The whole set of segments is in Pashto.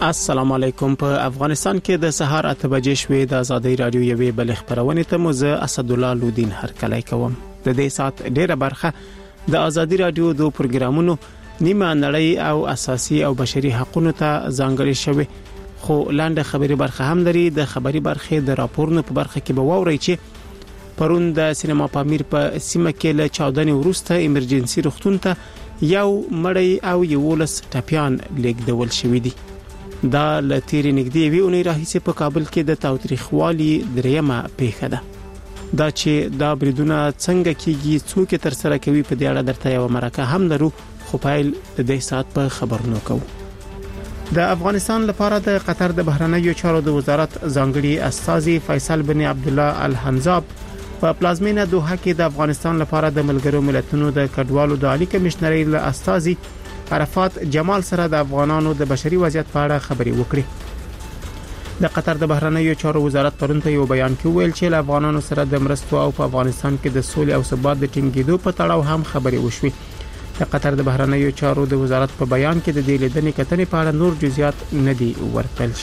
السلام علیکم. په افغانستان کې د سهار 8 بجې شوې د ازادي رادیو یوې بل خبرونه ته مزه اسد الله لودین هرکلی کوم. د دې سات ډیره برخه د ازادي رادیو د پروګرامونو نیمه نړۍ او اساسي او بشري حقوقو ته ځانګړې شوی، خو لاندې خبري برخه هم لري. د خبري برخه د راپورونو په برخه کې به ووري چې پرون د سینما پامیر په سیمه کې له چاودنې وروسته ایمرجنسي روغتون ته یو مړی او یو لس ټپيان لیږدول شوی دي. دا لتیری نګدي وی اونې راهیسه په کابل کې د تاوتریخوالي دریمه پیښه ده. دا چې دا بریدونه څنګه کیږي، څوک تر سره کوي، په دې اړه درته یو مرکه هم لرو، خو پایل د دې سات په خبرونو کوو. د افغانستان لپاره د قطر د بهرنیو چارو د وزارت ځانګړي استاذي فیصل بن عبد الله الحنزاب په پلازمینه دوحه کې د افغانستان لپاره د ملګرو ملتونو د کډوالو د عالی کمشنري له استاذي عرفات جمال سره د افغانانو د بشري وضعیت په اړه خبري وکړي. د قطر د بهرنیو چارو وزارت پرون په یو بیان کې ویل چې له افغانانو سره د مرستو او په افغانستان کې د سولې او ثبات د ټینګېدو په تړاو هم خبري وشوي. د قطر د بهرنیو چارو د وزارت په بیان کې د دې لیدنې کتنې په اړه نور جزئیات نه دي ورکړل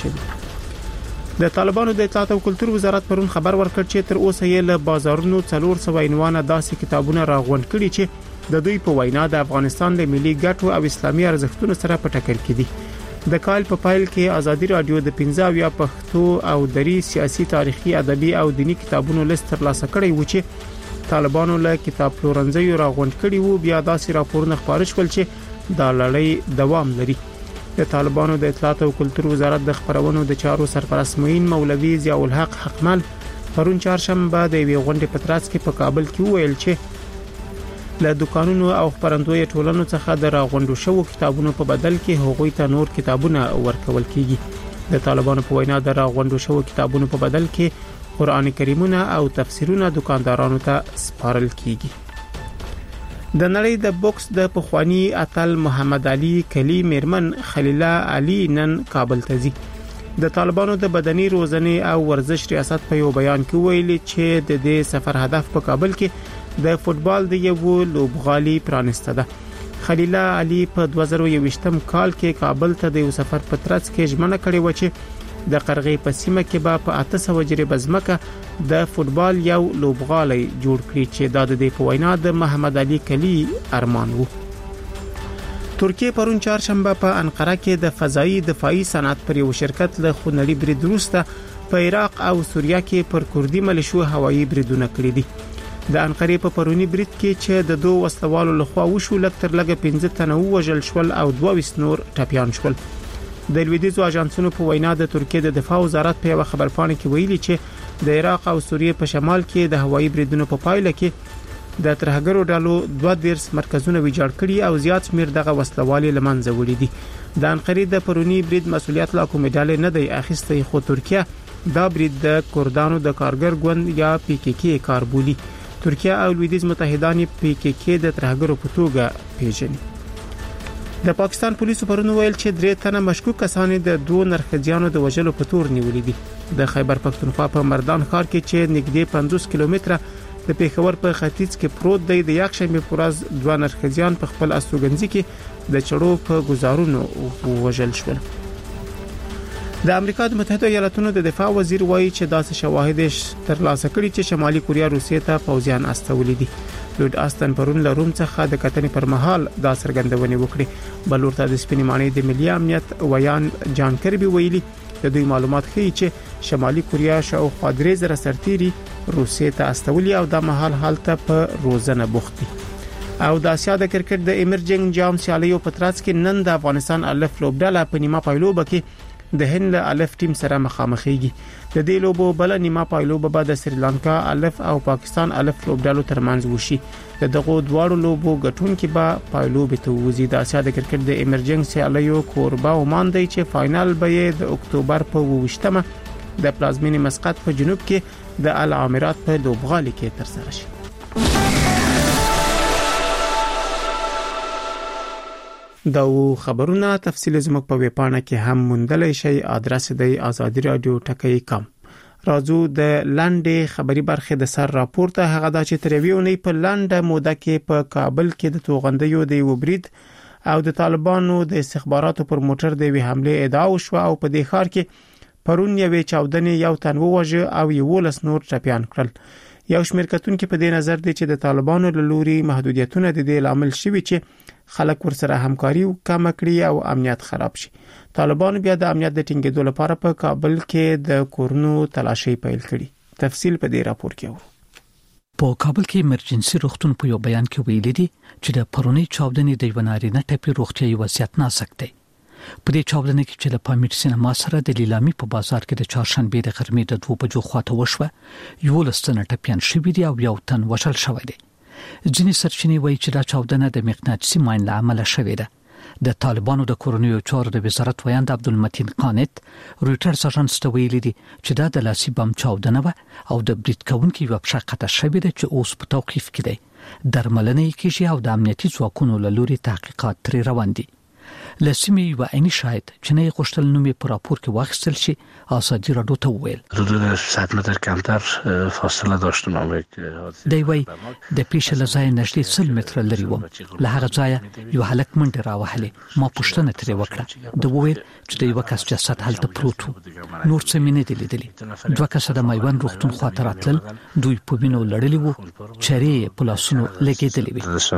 شوي. د طالبانو د اطلاعات او کلتور وزارت پرون خبر ورکړ چې تر اوسه یې له بازارونو 400 عنوانه داسې کتابونه راغونډ کړي چې د دوی په وینا د افغانستان د ملي ګټو او اسلامي ارزښتونو سره په ټکر کې دي. د کال په پایل کې ازادي رادیو د 15 یا پښتو او دری سیاسي تاریخي ادبي او دینی کتابونو لیست ترلاسه کړی و چې طالبانو له کتاب پلورنځیو راغونډ کړي وو. بیا داسې راپورونه خبر شول چې دا لړۍ دوام لري. د طالبانو د اطلاعات او کلتور وزارت د خبرونو د چارو سرپرست معین مولوی ضیاء الحق حقمل پرون چهارشنبه د وی غونډې په ترڅ کې په کابل کې ویل چې له دکانونو او خبرندوی ټولنو څخه د راغونډو شوو کتابونو په بدل کې هغوی ته نور کتابونه ورکول کیږي. د طالبانو په وینا د راغونډو شوو کتابونو په بدل کې قران کریمونه او تفسیرونه دکاندارانو ته سپارل کیږي. د نړۍ د بوکس د پخوانی اتل محمد علي کلی میرمن خلیله علي نن کابل ته ځي. د طالبانو د بدني روزنې او ورزش ریاست په یو بیان کې ویلي چې د دې سفر هدف په کابل کې د فوتبال د یو لوبغالي پرانسته ده. خلیله علي په 2021م کال کې کابل ته د یو سفر په ترڅ کې ژمنه کړې و چې د قرغې په سیمه کې به په 800 جریبه ځمکه د فوتبال یو لوبغالي جوړ کړي چې د دې په وینا د محمد علي کلی ارمان وو. ترکیه پرون چهارشنبه په انقره کې د فضائي دفاعي صنعت پر یو شرکت له خونړي برید وروسته په عراق او سوریه کې پر کوردي ملیشو هوایي بریدونه کړي دي. د انقره په پرونی برید کې چې د دوه وسلوالو لخوا وشو لکتر لګه 15 تنه وژل شول او 22 نور ټپيان شول. د لویدیځو اژانسونو په وینا د ترکیه د دفاع وزارت په خبرپاڼه کې ویلي چې د عراق او سوریه په شمال کې د هوایي بریدونو په پایله کې د ترهګرو ډلو 22 مرکزونه ویجاړ کړي او زیات شمیر دغه وسلوالي لمنځه وړي دي. د انقره د پرونی برید مسولیت لا کومه ډلې نه دی اخیسته، خو ترکیه دا برید د کردانو د کارګر ګوند یا پی کی کی کار بولي. ترکیه او لویدیځ متحدان پی کی کی د ترهګرو په توګه پیژني. د پاکستان پولیسو پرون ویل چې 3 تنه مشکوک کسان د دوه نرخجیانو د وژلو په تور نیولې دي. د خیبر پختونخوا په مردان ښار کې چې نږدې 50 کیلومتره د پیښور په ختیځ کې پروت دی، د یکشنبه په ورځ دوه نرخجیان په خپل استوګنځي کې د چړو په گزارونو وژل شول. د امریکا د متحده ایالاتونو د دفاع وزیر وایي چې داسې شواهد ترلاسه کړي چې شمالي کوریا روسیې ته پوځیان استولي دي. لورد آستن پرون له روم څخه د کتنې پر مهال دا څرګندونه وکړه. بلور ته د سپینې معنی د ملي امنیت ویان جان کربي ویلي د دوی معلومات ښیي چې شمالي کوریا شاوخوا 3000 سرتیري روسیې ته استولي او د مهال حالت په روزنه بوخت دي. او د اسیا د کرکټ د ایمرجنګ جام سیالیو په ترڅ کې نن د افغانستان الف لوبډاله په نیمه پایلوبه کې د هند الف ټیم سره مخامخېږي. د دې لوبو بل نیمه پایلوبه به د سریلانکا الف او پاکستان الف لوبډالو ترمنځ وشي. د دغه دواړو لوبو ګټونکي به پایلوبه ته وځي. د اسیا د کرکټ د ایمرجنګ سیالیو کوربه عمان دی چې فائنل به د اکتوبر په 28مه د پلازمینې مسقط په جنوب کې د العامرات په لوبغالي کې ترسره شي. دا خبرونه تفصیل زموږ په ویب پاڼه کې هم موندلای شئ. ادرس دی azadiradio.com. راځو د لاندې خبري برخه د سر راپورته هغه دا چې تر ویونی په لاندې موده کې په کابل کې د توغندیو د وبرید او د طالبانو د استخباراتو پر موټر د وی حمله ادعا وشو او په دې ښار کې پرون یوې چاودنې یو تن ووژه او 11 نور ټپيان کړل. یو شمېر کتونکو په دې نظر دي چې د طالبانو له لوري محدودیتونه د دې لامل شوي چې خلک ورسره همکاري کم کړي او امنیت خراب شي. طالبانو بیا د امنیت د ټینګېدو لپاره په کابل کې د کورونو تلاشي پیل کړي. تفصیل په دې راپور کې و. په کابل کې ایمرجنسي روغتون په یو بیان کې ویلي دي چې د پرونی چاودنې د ونارینه ټپي روغتیايي وضعیت ناسک دی. په دې چاودنه کې چې له پامیر سینما سره د لیلامي په بازار کې د چهارشنبه د غرمې د 2 بجو خواته وشوه، 11 تنه ټپيان شوي دي او یو تن وژل شوی دی. ځینې سرچینې وایي چې دا چاودنه د مغناطیسي ماین له امله شوې ده. د طالبانو د کورونیو چارو د وزارت ویاند عبدالمتین قانت رويټرز اژانس ته ویلي دي چې دا د لاسي بم چاودنه و او د برید کوونکو یو پښه شوې ده چې اوس په توقيف کې دی. درملنه کیږي او د امنیتي ځواکونو له لوري تحقیقات تر روان دي. لسمي و عیني شاهد چې نه غوښتل نومې په راپور کې واخیستل شي آزادی راډیو ته وویل حدود 100 متر کمتر فاصله داشتم. دی وای د پیښې له ځای نږدې 100 متر لري و. له هغه ځای یو هلک منډه راوهلې. ما پوښتنه ترې وکړه. د وویل چې د یو کس جسد هلته پروت و. نور څه مې نه دي لیدلي. دوه کسه د مایوان روغتون خواته راتلل. دوی په وینو لړلي وو. چرې په لاسونو لګېدلې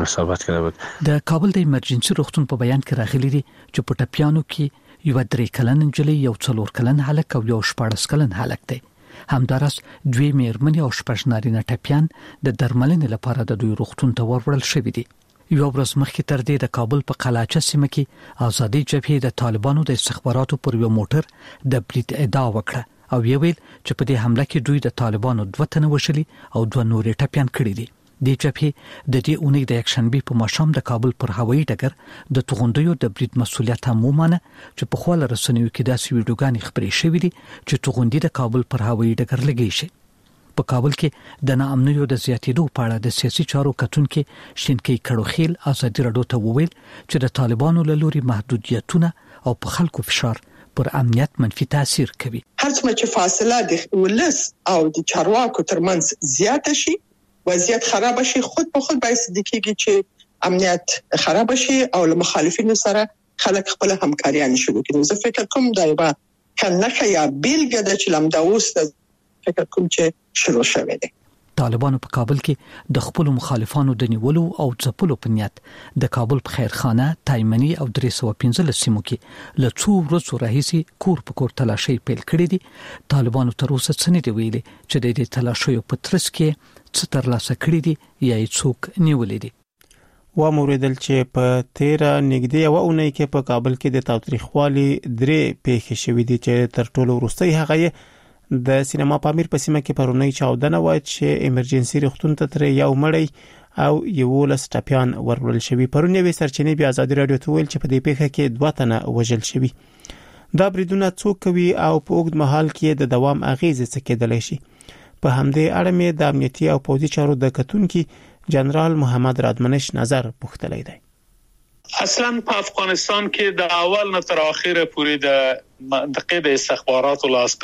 وې. د کابل د ایمرجنسي روغتون په بیان کې راغلي دي چې په ټپيانو کې یو 3 کلن نجلۍ، یو 4 کلن هلک او یو 14 کلن هلک دی. همدارس 2 مېرمنې او 6 نارینه ټپيان د درملنې لپاره د دوی روغتون ته وروړل شوي دي. یو ورځ مخکې تر دې د کابل په قلاچه سیمه کې آزادي جبهې د طالبانو د استخباراتو پر یو موټر د برید ادعا وکړه او ویل چې په دې حمله کې دوی د طالبانو 2 تنه وشلي او 2 نور ټپيان کړي دي. د جبهې د دې اونۍ د یکشنبه په ماښام د کابل پر هوایي ډګر د توغندیو د برید مسولیت هم ومانه چې په خپل رسنیو کې داسې ویډیوګانې خبرې شوې دي چې توغندي د کابل پر هوایي ډګر لګی شي. په کابل کې د ناامنیو د زیاتېدو په اړه د سیاسي چارو کتونکو شینکي کړوخیل آزادی راډیو ته وویل چې د طالبانو له لوري محدودیتونه او په خلکو فشار پر امنیت منفي تاثیر کوي. هرڅومره چې فاصله د ولس او د چارواکو ترمنځ زیاته شي، وضعیت خراب شي، خود په خود باید صدقېږي چې امنیت خراب شي او له مخالفینو سره خلک خپل همکاري نشي وکړي. زه فکر کوم دا یو کنه یا بیلګه د چلمدا اوس فکر کوم چې شروع شوه دی. طالبانو په کابل کې د خپل مخالفانو د نیولو او ځپلو په نیت د کابل په خیرخانه، تایمنی او 315 سیمو کې له 2 ورځو راهیسې کور په کور تلاشي پیل کړې دي. طالبانو تر اوسه څه نه دی ویلي چې د دې تلاشیو په ترڅ کې څه ترلاسه کړی دي یا یې څوک نیولې دي. و موریدل چې په 13 نږدې او اونۍ کې په کابل کې د تاوتریخوالي 3 پیښې شوې دي چې تر ټولو وروستۍ هغه د سینما پامیر په سیمه کې پرونی چاودنه و چې ایمرجنسي روغتون ته تر یو مړی او 11 ټپيان ورول شوی. پرونی وی سرچینې بیا آزادی راډیو ته ویل چې په دې پیښه کې 2 تنه وژل شوی. دا بریدونه څوک کوي او په اوږد مهال کې د دوام اغیزې څه کېدلی شي. په همدې اړه مې د امنیتي او پوځي چارو د کتونکو جنرال محمد رادمنش نظر پوښتلی دی. اصلا په افغانستان کې د اول نه تر اخره پورې د منطقې د استخباراتو لاس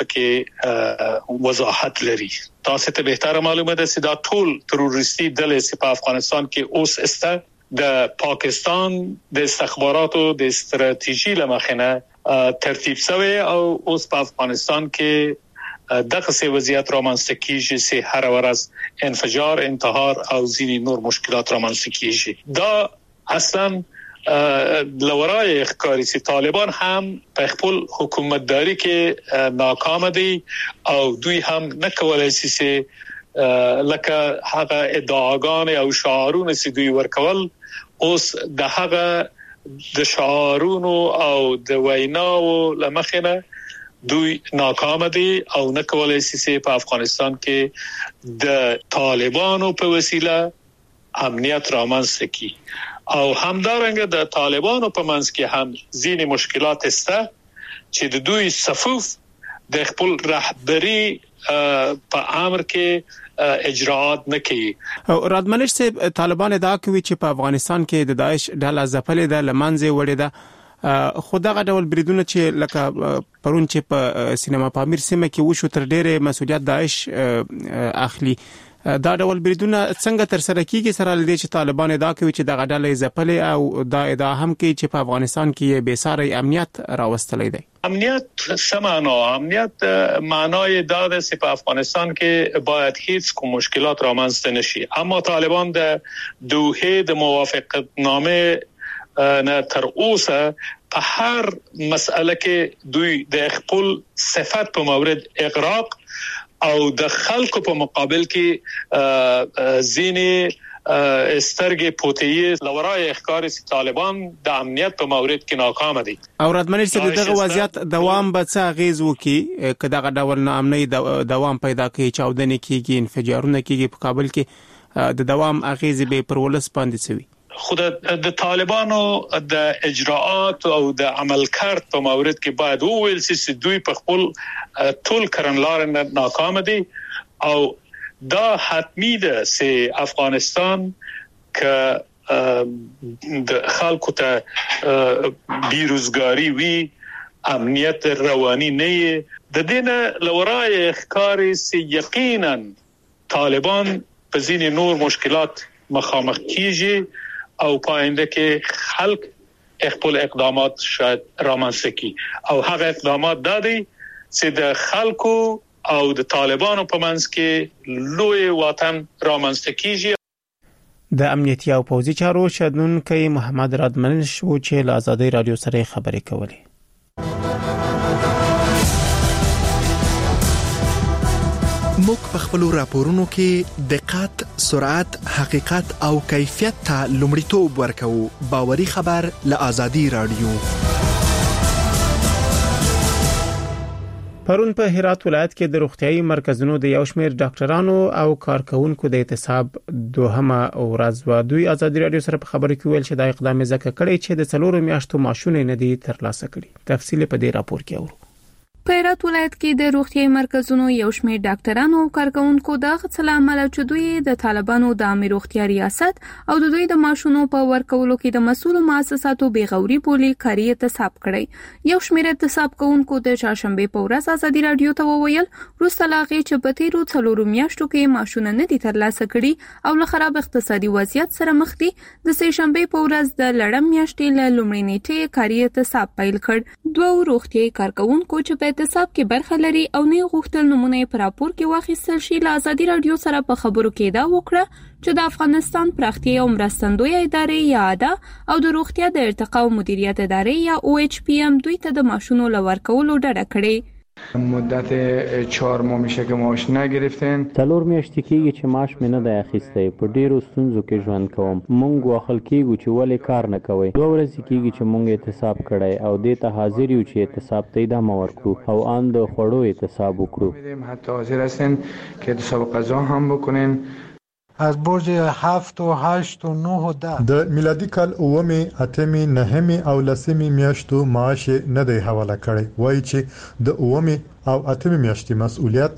پکې وضاحت لري. تاسو ته بهتره معلومه ده چې دا ټول تروریستي ډلې چې په افغانستان کې اوس استه د پاکستان د استخباراتو د استراتیژي لمخنه ترتیب شوی او اوس په افغانستان کې دغه څه وضعیت رامنځته کیږي چې هر ورځ انفجار، انتحار او ځینې نور مشکلات رامنځته کیږي. دا اصلا لورای ښکاری چې طالبان هم په خپل حکومتداري کې ناکام دي او دوی هم نه کولای شي چې لکه هغه ادعاګان او شعارونه چې دوی ورکول اوس د هغه د شعارونو او د ویناو لمخنه دوی ناکام دي او نه کولای شي چې په افغانستان کې د طالبانو په وسیله امنیت رامنځته کړي. او همدارنګه د طالبانو په منځ کې هم ځینې مشکلات شته چې د دوی صفوف د خپل رهبری په امر کې اجراءات نه کوي. او رادمنش صاحب طالبان ادعا کوي چې په افغانستان کې د داعش ډله ځپلې ده، لمنځه وړې ده. خو دغه ډول بریدونه چې لکه پرون چې په سینما پامیر سیمه کې وشو تر ډېره مسولیت داعش اخلي. دا ډول بریدونه څنګه تر سره کیږي سره لدې چې طالبان ادعا کوي چې د غډلې ځپلې او دا ادعا هم کوي چې په افغانستان کې به ساري امنیت راوستلې دی. امنیت سمانا امنیت معنای داده چې په افغانستان کې باید هیڅ کوم مشکلات رامنځته نشي، اما طالبان د دوحه د موافقت نامه نه تر اوسه په هر مسأله کې دوی د خپل صفات په مورد اغراق او د خلکو په مقابل کې زینې استرګې پوتې لورای اخکار سي طالبان د امنیت په مورد کې ناکام دي. او راتمنې چې دغه وضعیت دوام به څه غیز وکي کله دغه ډول ناامنۍ دوام پیدا کوي، چاودنې کیږي، انفجارونه کیږي په کابل کې، د دوام اغیز به پر ولس باندې سوي. خود د طالبانو د اجراءات او د عمل کارت په مورد کې باید وویل چې دوی په خپل ټول کړنلار ناکام دي او دا حتمی ده چې افغانستان که د خلکو ته بیروزګاری وی، امنیت رواني نه، د دینه لورای اخکاری چې یقینا طالبان په ځینې نور مشکلات مخامخ کیږي او پاینده کې خلک خپل اقدامات شاید رامنځته کی او هغه اقدامات دادي چې د خلکو او د طالبانو په منځ کې لوی وطن رامنځته کیږي. د امنیتي او پوځي چارو شندونکو محمد رادمنل شو چې له آزادۍ رادیو سره خبرې کولې. موږ په خپل راپورونو کې دقت، سرعت، حقیقت او کیفیت ته لومړیتوب ورکوو. باوري خبر له آزادۍ رادیو. پرون په هرات ولایت کې د روغتيایي مرکزونو د یو شمېر ډاکټرانو او کارکونکو د اعتصاب دوهمه ورځ و. دوی آزادۍ رادیو سره په خبرو کې ویل چې دا اقدام ځکه کړی چې د 4 میاشتو معاشونه نه دي ترلاسه کړي. تفصیل په دې راپور کې اورو. په هرات ولایت کې د روغتيایي مرکزونو یو شمېر ډاکټرانو او کارکونکو د غڅلا عمل چې دوی د طالبانو د عامه روغتیا ریاست او د دوی د ماشونو په ورکولو کې د مسؤل مؤسساتو بیغوري بولی کاری اعتصاب کړی. یو شمېر اعتصاب کوونکو د چهارشنبه په ورځ آزادۍ رادیو ته وویل وروسته لاغې چې په تیرو 4 میاشتو کې ماشونه نه دي ترلاسه کړي او له خراب اقتصادي وضعیت سره مخ دي. د سه شنبه په ورځ د لړم میاشتې له لومړۍ نیټې کاری اعتصاب پیل کړ. دوه روغتيایي کارکونکو چې په اعتصاب کې برخه لري او نه غوښتل نمونه پر راپور کې واخیستل شي، له آزادۍ رادیو سره په خبرو کې دا وکړه چې د افغانستان پراختیا او مرستندوی ادارې یا ادا او د روغتیا د ارتقا او مدیریت ادارې یا OHPM دوی ته د ماشونو لور کولو ډډه کړې. مدت 4 ماه میشه که معاش نگرفتن. 4 میاشتې کېږي چې معاش مې نه دی اخیستی. په ډیرو ستونزو کې ژوند کوم. مونږ واخل کېږو چې ولې کار نه کوي. 2 ورځې کېږي چې مونږ اعتصاب کړی او دې ته حاضر یو چې اعتصاب ته ادامه ورکړو او ان د خوړو اعتصاب وکړو. حتی حاضر هستن که اعتصاب غذا هم بکنن. از برج 7 و 8 و 9 و 10 د میلادي کال 9 8 9 او 10 میاشتو معاش نه دی حواله کړی. وایي چې د 9 او 8 میاشتې مسؤلیت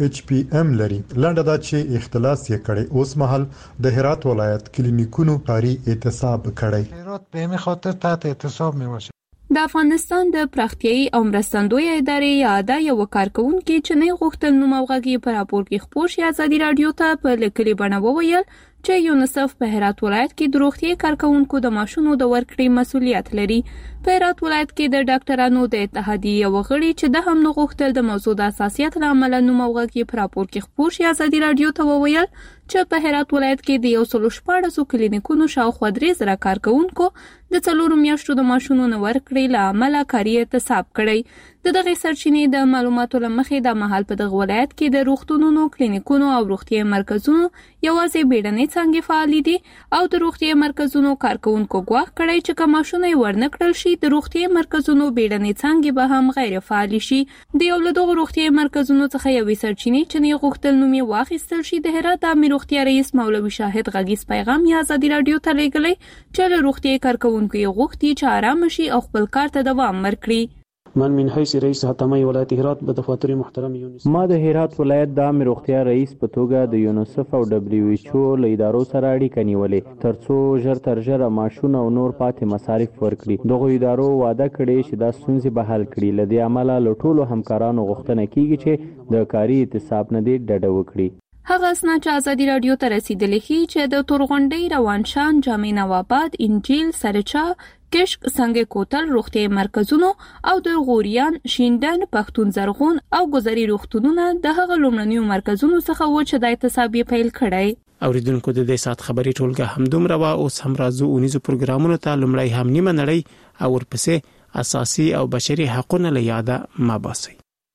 OHPM لري. لنډه دا چې اختلاس یې کړی. اوس مهال د هرات ولایت کلینیکونو کاری اعتصاب کړی. هرات به همین خاطر تحت اعتصاب میباشه. د افغانستان د پراختیايي او مرستندوی ادارې یا ادا یو کارکونکو چې نه غوښتل نوم او غږی پر راپور کې خپور شي آزادۍ رادیو ته په لیکلي بڼه وویل چې یونیسف په هرات ولایت کې د روغتي کارکونکو د ماشونو د ورکړې مسؤلیت لري. په هرات ولایت کې د ډاکټرانو د اتحادیې وغړي چې د هم نه غوښتل د موضوع د اساسیت لامل نوم او غږی پر راپور کې خپور شي آزادۍ رادیو ته وویل چې په هرات ولایت کې د 114 کلینیکونو شاوخوا 3000 کارکونکو د 4 میاشتو د ماشونو نه ورکړې لامل کاری اعتصاب کړی. دغه سرچینې د معلوماتو لمخې د محل په دغه ولایت کې د روغتونونو، کلینیکونو او روغتي مرکزونو یوازې بیړنۍ څنګه فعال دي او د روغتي مرکزونو کارکونکو ګواښ کړی چې کماشونه ورنکړل شي د روغتي مرکزونو بیړنۍ څنګه به هم غیر فعال شي. د یو له دغه روغتي مرکزونو څخه یو سرچینې چې نه غوښتل نومي واخیستل شي د هرات د روغتي رئیس مولوي شاهد غږیز پیغام یا آزادۍ رادیو ته لېږلی چې له روغتي کارکونکو یې غوښتي چې آرام شي او خپل کار ته دوام ورکړي. من حیث رئیس حتمی ولایت هرات به دفاتر محترم یونیسف. ما د هرات ولایت د عامه روغتیا رئیس په توګه د یونیسف او WHO له ادارو سره اړیکه نیولې ترڅو ژر تر ژره ماشونه او نور پاتې مصارف ورکړي. دغه ادارو وعده کړې چې دا ستونزې به حل کړي. لدې عمله له ټولو همکارانو غوښتنه کیږي چې د کاري اعتصاب نه ډډه وکړي. هغه اسناد چې ازادي رادیو ته رسیدلي چې د تورغونډۍ، روانشان، جامع نواباد، انجیل، سرچا، کشک، سنگ کوتل روغتي مرکزونو او د غوریان، شیندن، پښتون زرغون او گذري روغتونونه د هغه لومړنیو مرکزونو څخه و چې د احتساب پیل کړی. اوریدونکو د دې سات خبري ټولګه همدومره وا اوس هم راځو اونیزو پروګرامونو ته. لومړی هم نیمه نړۍ او ورپسې اساسي او بشري حقوقونه له یاده ما باسي.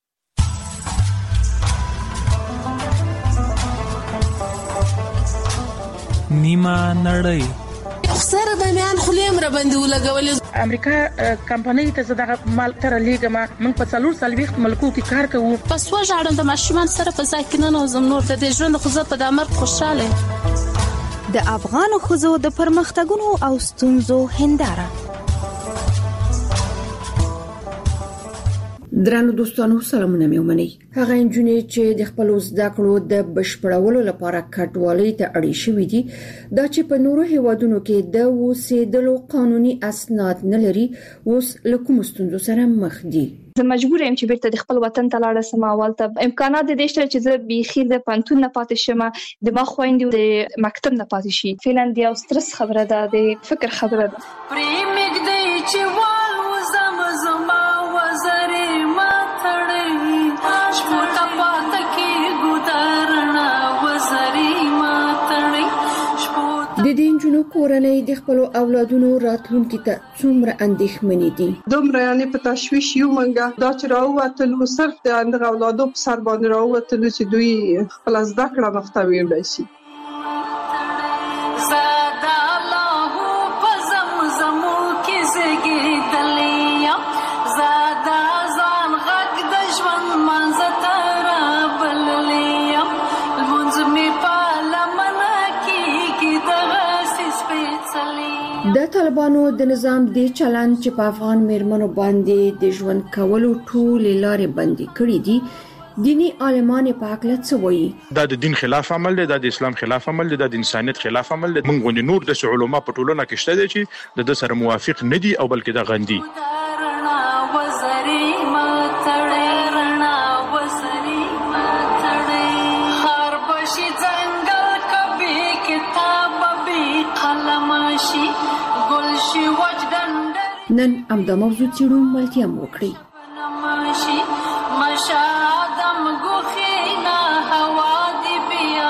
نیمه نړۍ سره د میان خلیم را باندې ولګول. امریکا کمپنۍ ته زده مال تر لیګما موږ په 440 ملکو کې کار کوو. پس وژاړم د ماشومان سره په ځای کې نه نوزم نور د ژوند خو په د امر خوشاله. د افغان خوځو د پرمختګونو او ستونزو هنداره. درنو دوستانو سلامونه مې ومنئ. هغه انجونې چې د خپل زده کړو د بشپړولو لپاره کډوالۍ ته اړې شوې دي دا چې په نورو هیوادونو کې د اوسېدلو قانوني اسناد نه لري اوس له کوم ستونزو سره مخ دي. زه مجبور یم چې بیرته د خپل وطن ته لاړ شم. اولته امکانات د دې چې زه بيخي د پانتون نه پاتې شم، د ما خويندې د مکتب نه پاتې شي. فعلا دی او سترس خبره ده، د فکر خبره ده. پرېمګ دی چې وال زمزما وزري ما تړي شپوتا پات کې ګودارنا وزري ما تړي شپوتا. د دې جنو کورنۍ د خپل اولادونو راتلونکي ته څومره اندېښمنې دي. دومره یعنی په تشویش یو منګه دا چې راووتلو صرف د اندغه اولادو په سر باندې راووتلو چې دوی خپل زده کړه مختوي وړي شي. زادا الله په زمزمو کې زګي دلیا زادا ځان غږ د ژوند منځ تر بللیا المنځ می په لمنه کې دغه سپېڅلې. د طالبانو د نظام دی چلند چې په افغان میرمنو باندې د ژوند کولو ټول لارې بندي کړې دي، دینی عالمان په حقله څه وایي؟ دا د دین خلاف عمل دی، دا د اسلام خلاف عمل دی، دا د انسانیت خلاف عمل دی. موږ غوښنه نور د علماء په ټولنه کې شته دي چې د سره موافق نه دي او بلکې د غندي. نن امدا موضوع چیرو ملتیا موکړي. مشادم غوخینا هوا دی بیا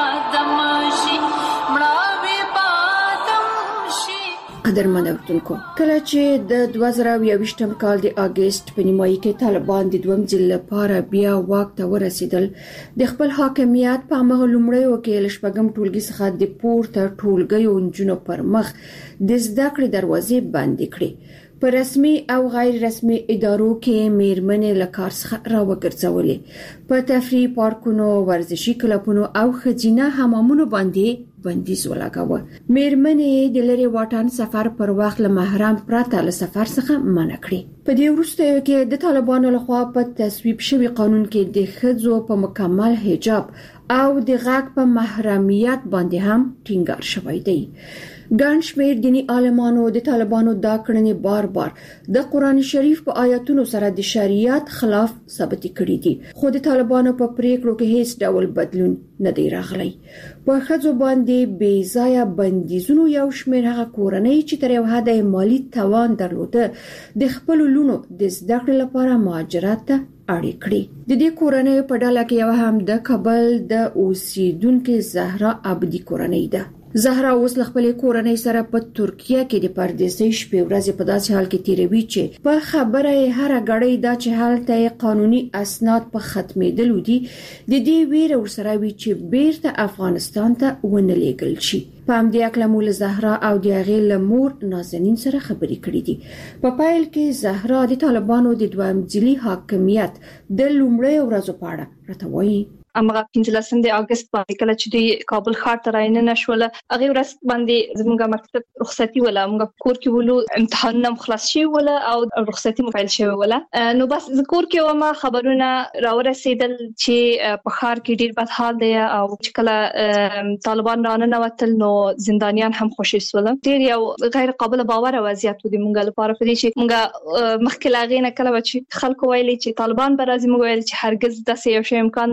دمشي مړاوي پاتم شي. قدرمن اوردونکو، کله چې د 2022م کال د اگست په نیمایي کې طالبان د دویم ځل لپاره بیا واک ته ورسېدل، د خپل حاکمیت په هغه لومړی وکیل شپږم ټولګي څخه د پورته ټولګیو انجونو پر مخ د زده کړې دروازې بندې کړې. په رسمي او غیر رسمي ادارو کې میرمنې له کار څخه راوګرځولې. په تفریح پارکونو، ورزشي کلبونو او خزینه حمامونو باندې بندیز ولګاوه. میرمنې د لری واټن سفر پر وخت له محرم پرته له سفر څخه منع کړې. په دې وروستیو کې د طالبانو لخوا په تصویب شوی قانون کې د ښځو په مکمل حجاب او د غږ په محرمیت باندې هم ټینګار شوی دی. ګڼ شمېر دینی عالمانو د طالبانو دا کړنې بار بار د قران شریف په آیاتونو سره د شریعت خلاف ثابت کړي دي، خو د طالبانو په پریکړو کې هیڅ ډول بدلون نه دی راغلی. په ښځو باندې بې ځایه بندیزونو یو شمېر هغه کورنۍ چې تر یو حده مالی توان درلوده د خپل لونو د زده کړې لپاره مهاجرت ته اړ کړي. د دې کورنۍ په ډله کې یو هم د کابل د اوسیدونکو زهرا عبدی کورنۍ ده. زهرا اوس خپل کورنۍ سره په ترکیه کې د پردیسۍ شپې ورځې په داسې حال کې تیروي چې په خبره هر غړی دا چې هلته قانوني اسناد په ختمېدلو دي، د دې ویره ورسره وی چې بیرته افغانستان ته ونه لیږل شي. په همدې اکله مول زهرا او د هغې لمور نازنین سره خبرې کړې دي. په پایل کې زهرا د طالبانو د دویم ځلي حاکمیت د لومړۍ ورځو په اړه راته وایي. امغه 15 د اگست باندې کله چې د کابل ښار ته راینه شول، هغه ورځ باندې زموږه مکتب رخصتي ولا موږ کور کې ولو امتحانونه خلاص شي ولا او رخصتي مفعل شوی ولا. نو بس ذکر کې ومه خبرونه راورسېدل چې په ښار کې ډیر بد حال دی او چې کله طالبان رانه وتل نو زندانیان هم خوشي سول. ډیر یو غیر قابل باور وضعیت دی موږ لپاره په دې چې موږ مخکې لاغې نه کله چې خلکو ویلي چې طالبان به راځي، موږ ویل چې هرگز داسې یو شی امکان نه لري. دا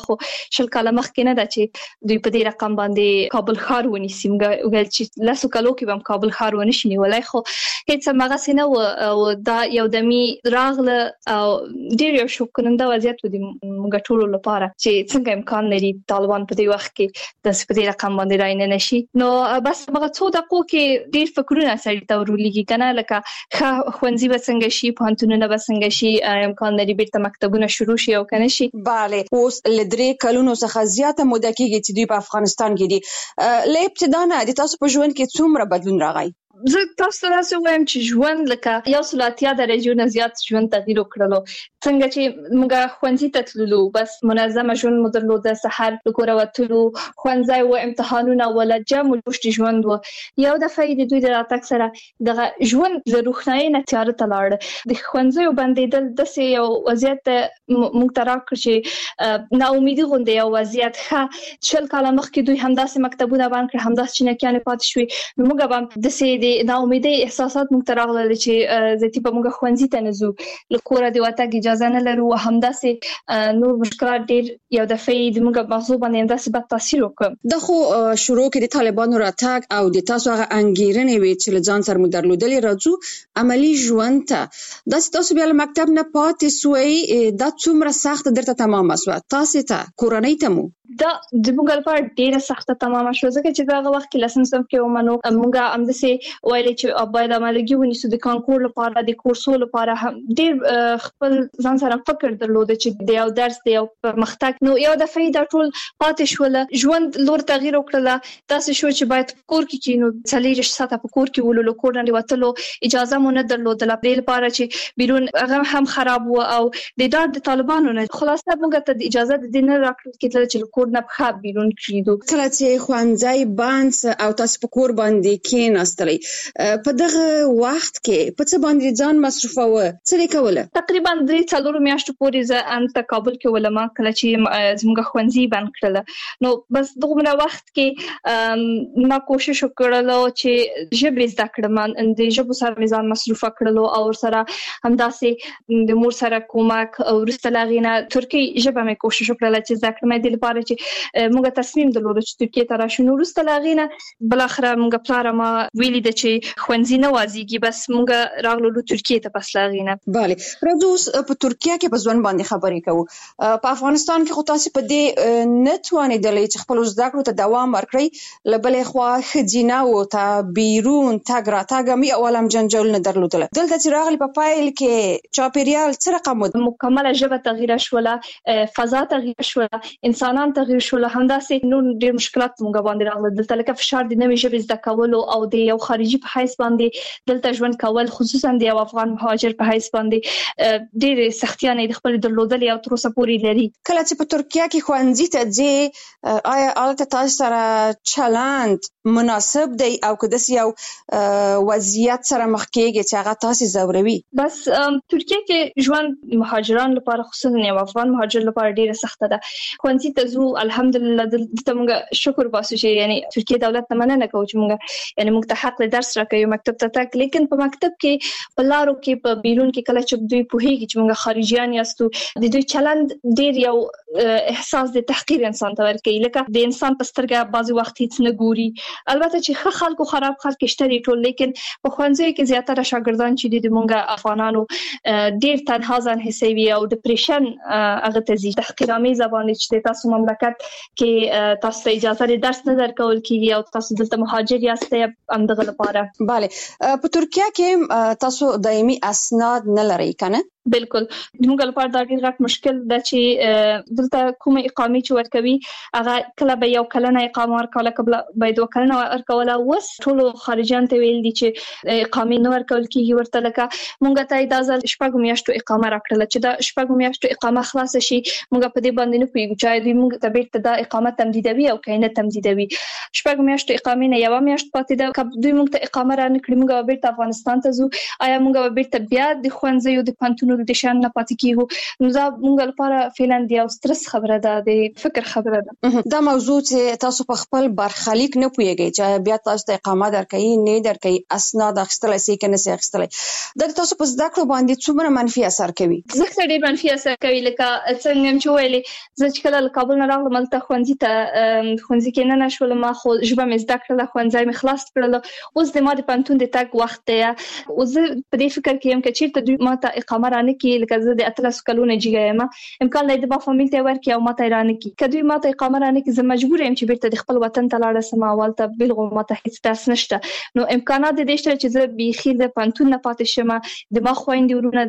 خو شل کاله مخکې نه ده چې دوی په دې رقم باندې کابل ښار ونیسي موږ ویل چې لاسو کالو کې هم کابل ښار ونشي نیولای خو هیڅ هغه سينه او دا یو دمي راغله او ډیر یو شوک کننده وضعیت و دي موږ ټول لپاره چې څنګه امکان لري طالبان په دې وخت کې د سپدي رقم باندې راینه نشي نو بس هغه څو دقیقو کې ډیر فکرونه سړی ته ورولېږي کنه لکه خوندزي وسنګ شي پانتونونه وسنګ شي امکان لري بیرته مکتبونه شروع شي او کنه شي bale اوس لدري کلونو څخه زیاته موده کېږي چې دوی په افغانستان کې دي له ابتدا نه د تاسو په ژوند کې څومره بدلون راغی زه تاسو ته وایم چې ژوند لکه یو سلاتیا درجه نه زیات ژوند تغییر وکړلو څنګه چې موږ خوندزي ته تللو بس منظمه ژوند مو درلود سحر لکوره وتلو خوندزي او امتحانونه ولا جام لوشت ژوند و یو د فائدې دوی د راتګ سره د ژوند د روښنايي نه تیار تلاړ د خوندزي باندې د سه یو وضعیت موږ تراکړ چې نا امیدي غونډه یو وضعیت ښه شل کاله مخکې دوی همداسې مکتبونه باندې همداسې چینکیانه پات شوي موږ هم د سه نا امیدي احساسات موږ تراغله چې زتی په موږ خوندزي ته نزو لکوره دی وته اجازه نه لرو همداسې نور مشکلات ډیر یو د فید موږ موضوع باندې همداسې بد تاثیر وکړ د خو شروع کې د طالبانو راتګ او د تاسو هغه انګیرنې وی چې لځان سره مو درلودلې راځو عملی ژوند ته د تاسو بیا مکتب نه پاتې سوی د څومره سخت درته تمام شو تاسو ته کورنۍ ته مو دا د موږ لپاره ډیره سخته تمام شو ځکه چې هغه وخت کې لسم صف کې ومنو موږ هم د سه وایي چې اباید عملګي ونیسو د کانکور لپاره د کورسو لپاره هم ډیر خپل ځان سره فکر درلود چې د یو درس د یو پرمختګ نو یو د فایده ټول پاتې شول ژوند لور تغییر وکړه تاسو شو چې باید کور کې کینو څلېرش ساعته په کور کې ولولو کور نه وتلو اجازه مونږ نه درلودله د لپاره چې بیرون هغه هم خراب و او د طالبانو نه خلاصه موږ ته اجازه د دین راکړل کېدل چې کور نه بخا بیرون کړیدو کله چې خوانځي بانس او تاسو په کور باندې کې ناستلې په دغه وخت کې په څه باندې ځان مصرفوه څه کوله تقریبا 3-4 میاشتې پورې زه ان کابل کې ولما کله چې زموږ خوانځي بند کړل نو بس دغه وخت کې ما کوشش وکړل چې ژبه زده کړم د ژبه سره ځان مصرف کړل او سره همداسې د مور سره کومک او ورستلاغینه ترکی ژبه مې کوشش وکړل چې زده کړم د لپاره چې موږ تصمیم درلود چې ترکیه ته راشو نو ورستلاغینه بل اخر موږ پلار ما ویلي د چې خوندزي نه وازیږي بس موږ راغلو ترکیه ته پس لاغینه bale راځو په ترکیه کې په ځوان باندې خبرې کوو په افغانستان کې خو تاسو په دې نتوانې د چې خپل زده کړو ته دوام ورکړي لبلې خو خجینه او ته بیرون تاګ را تاګ می اولم جنجال نه درلودل دلته چې راغلی په فایل کې چاپیریال څه رقم مکمله ژبه تغییر شوله فضا تغییر شوله انسانان تغییر شول همداسې نور ډېر مشکلات موږ باندې راغله دلته لکه فشار د نوې ژبې زده کول او د یو خارجي په حیث باندې دلته ژوند کول خصوصا د یو افغان مهاجر په حیث باندې ډېر سختیانه د خپل درلودل او تر اوسه پورې لري کله چې په ترکیه کې خوانځي ته ځي آیا البته تاسو سره چلند مناسب دی او که د یو وضعیت سره مخ کېږي چې هغه تاسو زوروي بس ترکیه کې ژوند مهاجران لپاره خصوصا یو افغان مهاجر لپاره ډیره سخته ده خوانځي ته زو الحمدلله دلته موږ شکر باسو چې یعنی ترکیه دولت ته مننه کوي چې موږ یعنی موږ ته حق درس راکوي مکتب ته تک لیکن په مکتب کې په لارو کې په بیرون کې کله چې دوی پوهیږي چې موږ خارجيان یاستو د دوی چلند ډیر یو احساس د تحقیر انسان ته ورکوي لکه د انسان په سترګه بعضي وخت هیڅ نه ګوري البته چې ښه خلکو خراب خلک شته ټول لیکن په خوانځي کې زیاتره شاګردان چې د موږ افغانانو ډیر تنها ځان حسابي او ډیپریشن هغه ته زی تحقیرامي زبان چې تاسو مملکت کې تاسو اجازه لري درس نه درکول کیږي او تاسو دلته مهاجر یاستئ همدغه لپاره bale په ترکیه کې تاسو دایمي اسناد نه لرئ کنه بالکل موږ لپاره دا ډیر غټ مشکل ده چې دلته کومه اقامه چې ورکوي هغه کله به یو کلنه اقامه ورکوله قبل به دوه کلنه ورکوله وس ټول خارجيان ته ویل دي چې اقامه نه ورکول کیږي ورته لکه موږ ته اجازه شپږ میاشتو اقامه راکړل چې دا شپږ میاشتو اقامه خلاص شي موږ په دې باندې نه پوهیږو چې دوی موږ ته بیرته دا اقامه تمدیدوي او کینه تمدیدوي شپږ میاشتو اقامه نه یو میاشت پاتې ده کله دوی موږ ته اقامه را نکړي موږ بیرته افغانستان ته ځو آیا موږ بیرته بیا د خوانځي او د پانتون کارونو د شان نه پاتې کیږو نو دا موږ لپاره فعلا د سترس خبره ده د فکر خبره ده. دا موضوع چې تاسو په خپل برخلیک نه پوهیږئ چې بیا تاسو ته اقامه درکړي نه درکړي اسناد اخیستلای شي کنه سي اخیستلای دا تاسو په زده کړو باندې څومره منفي اثر کوي؟ زه ډېر منفي اثر کوي لکه څنګه چې ویلې زه چې کله کابل نه راغلم ملته ښوونځي کې نه شولم ما خو ژبه مې زده کړله ښوونځی مې خلاص کړل اوس د ما د پانتون د تګ وخت دی او زه په دې فکر کې یم چې چیرته دوی ما ته اقامه رانه کړي لکه زه د 18 کلونو جګه یم امکان لري د ما فامیل ته ورکړي او ما ته رانه کړي که دوی ما ته اقامه رانه کړي زه مجبور یم چې بیرته د خپل وطن ته لاړ شم اول ته بلغو ما ته هیڅ درس نشته نو امکانات د دې شته چې زه بيخي د پانتون نه پاتې شم د ما خويندې ورونه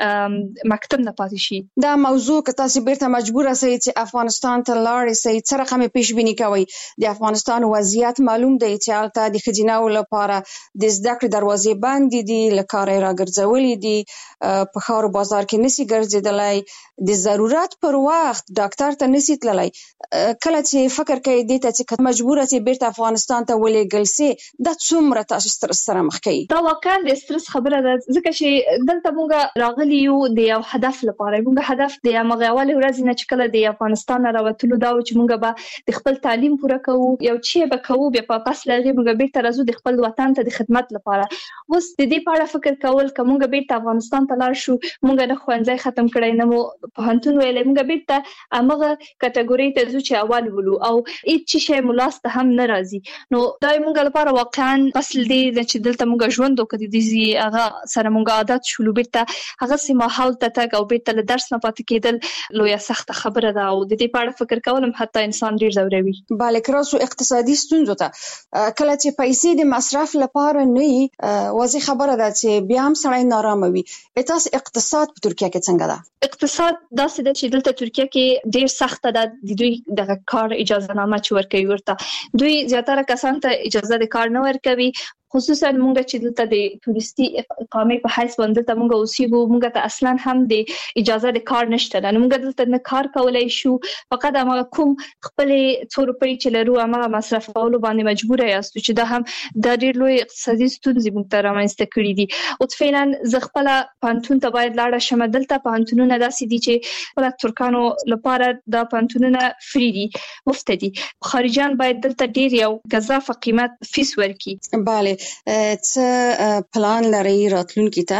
د مکتب نه پاتې شي. دا موضوع که تاسو بیرته مجبور اوسئ چې افغانستان ته لاړ شئ څه رقم پیشبینی کوي؟ د افغانستان وضعیت معلوم دی چې البته د خجیناو لپاره د زده کړې دروازې بندې دي لکاره راګرځولې دي په خارو بازار کې نسی ګرځیدلای د ضرورت پر وخت ډاکټر ته نسی تللی کله چې فکر کوي د ته چې مجبور اوسئ بیرته افغانستان ته ولېږل سي دا څومره تاسو سترس سره مخ کوي؟ دا واقعا د سترس خبره ده ځکه چې دلته موږ راغلي یو د یو هدف لپاره موږ هدف د هغه اول ورځ نه چې کله د افغانستان راوتلو دا چې موږ به د خپل تعلیم پوره کوو یو چې به کوو بیا په پاس لغې موږ بیرته راځو د خپل وطن ته د خدمت لپاره اوس د دې په اړه فکر کول کوم موږ بیرته افغانستان ته لاړ شو موږ نه خوانځي ختم کړی نه مو په هنتون ویلې موږ بیرته هغه کټګوري ته ځو چې اول ولو او هیڅ شی ملاسته هم ناراضي نو دا موږ لپاره واقعا اصل دی چې دلته موږ ژوند وکړو د دې هغه سره موږ عادت شولو بیرته هغه سیمه حال ته تک او بیرته له درس نه پاتې کېدل لویه سخت خبره ده او د دې په اړه فکر کولم حتی انسان ډیر زوروي. bale کراسو اقتصادي ستونزو ته کله چې پیسې د مصرف لپاره نه واضح خبره ده چې بیا هم سړی نارامه وي. تاسو اقتصاد په ترکیه کې څنګه ده؟ اقتصاد داسې ده چې دلته ترکیه کې ډیر سخت ده د دوی د کار اجازه نامه چې ورکوي ورته دوی زیاتره کسان ته اجازه د کار نه ورکوي خصوصا مونږ چې دلته د ټوریستي اقامه په حیث باندې ته مونږ اوسېږو مونږ ته اصلا هم د اجازه د کار نشته نو مونږ دلته نه کار کولای شو فقط هغه کوم خپل 2 روپۍ چې لرو هغه مصرف کولو باندې مجبور یاست چې دا هم د ډېر لوی اقتصادي ستونزې مونږ ته رامنځته کړې دي او فعلا زه خپل پانتون ته باید لاړ شم دلته پانتونونه داسې دي چې ولک ترکانو لپاره د پانتونونه فری دي مفت دي خارجيان باید دلته ډېر یو غزافه قیمت فیس ورکړي. bale څه پلان لري راتلونکي ته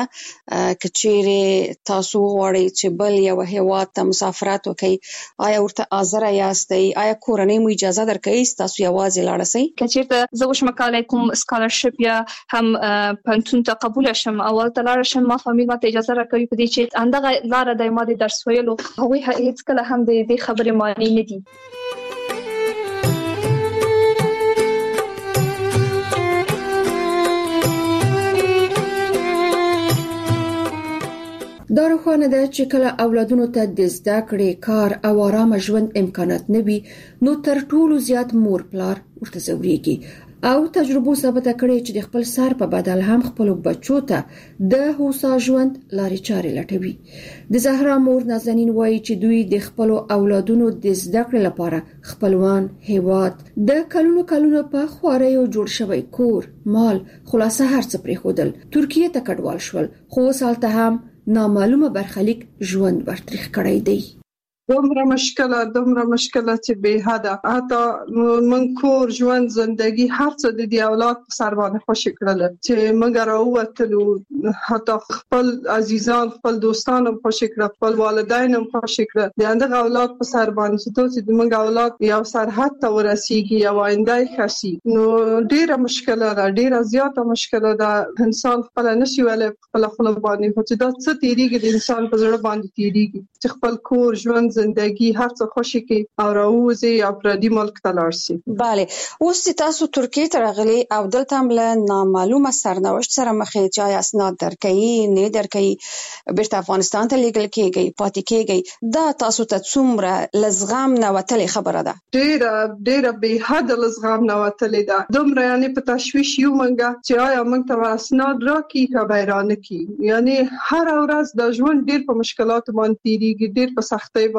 کچېره تاسو غواړئ چې بل یو هیواد ته مسافرت وکړئ آیا ورته حاضر یاستئ آیا کورنۍ مو اجازه درکوي تاسو یوازې لاړ شئ؟ کچېرته زه وشم کولای کوم سکالرشپ یا هم پانتون ته قبول شم اول ته لاړ شم ما فامیل ماته اجازه راکوي په دې چې اندغه لار د ما د درس ویلو هغه هیڅ کله هم د دې خبرې معنی نه دي. دا روښانه ده چې کله اولادونو ته د زده کړې کار او آرام ژوند امکانات نه وي نو تر ټولو زیات مور پلار ورته زوريږي او تجربو ثابته کړې چې د خپل سر په بدل هم خپل بچو ته د هوسا ژوند لارې چارې لټوي. د زهرا مور نازنین وایي چې دوی د خپل اولادونو د زده کړې لپاره خپلوان هیواد د کلونو په خواريو جوړ شوی کور مال خلاصه هر څه پرې خودل ترکیه ته کډوال شول خو سالته هم نامعلومه برخلیک ژوند ورتریخ کړی دی. دومره مشکله چې به حد حتی من کور ژوند زندگی هر څه د دې اولاد په سر باندې خوشی کړل چې موږ راووتلو حتی خپل عزیزان خپل دوستان هم خوشی کړل خپل والدین هم خوشی کړل د هغه اولاد په سر باندې چې موږ اولاد یو سرحد ته ورسیږي یو آینده خاصي نو ډیره مشکله ده ډیره زیاته مشکله ده انسان خپل نشي ولې خپل خپل باندې چې دا څه تیریږي د انسان په زړه باندې تیریږي چې خپل کور ژوند زندگی هر څه خوشی کی او راوځي یا پردي ملک ته لاړ شي. bale اوس تاسو ترکیه ته راغلي او دلته هم له نامعلومه سرنوشت سره مخ کې اسناد درکې نه درکې بیرته افغانستان ته لیږل کېږي پاتې کېږي دا تاسو ته څومره لزغام نه وتلې خبره ده؟ ډیره به حد لزغام نه وتلې ده دومره یعنی په تشویش یو منګه چې آیا موږ ته اسناد راکې کا بیرانه کی یعنی هر ورځ د ژوند ډیر په مشکلات باندې تیریږي ډیر په سختۍ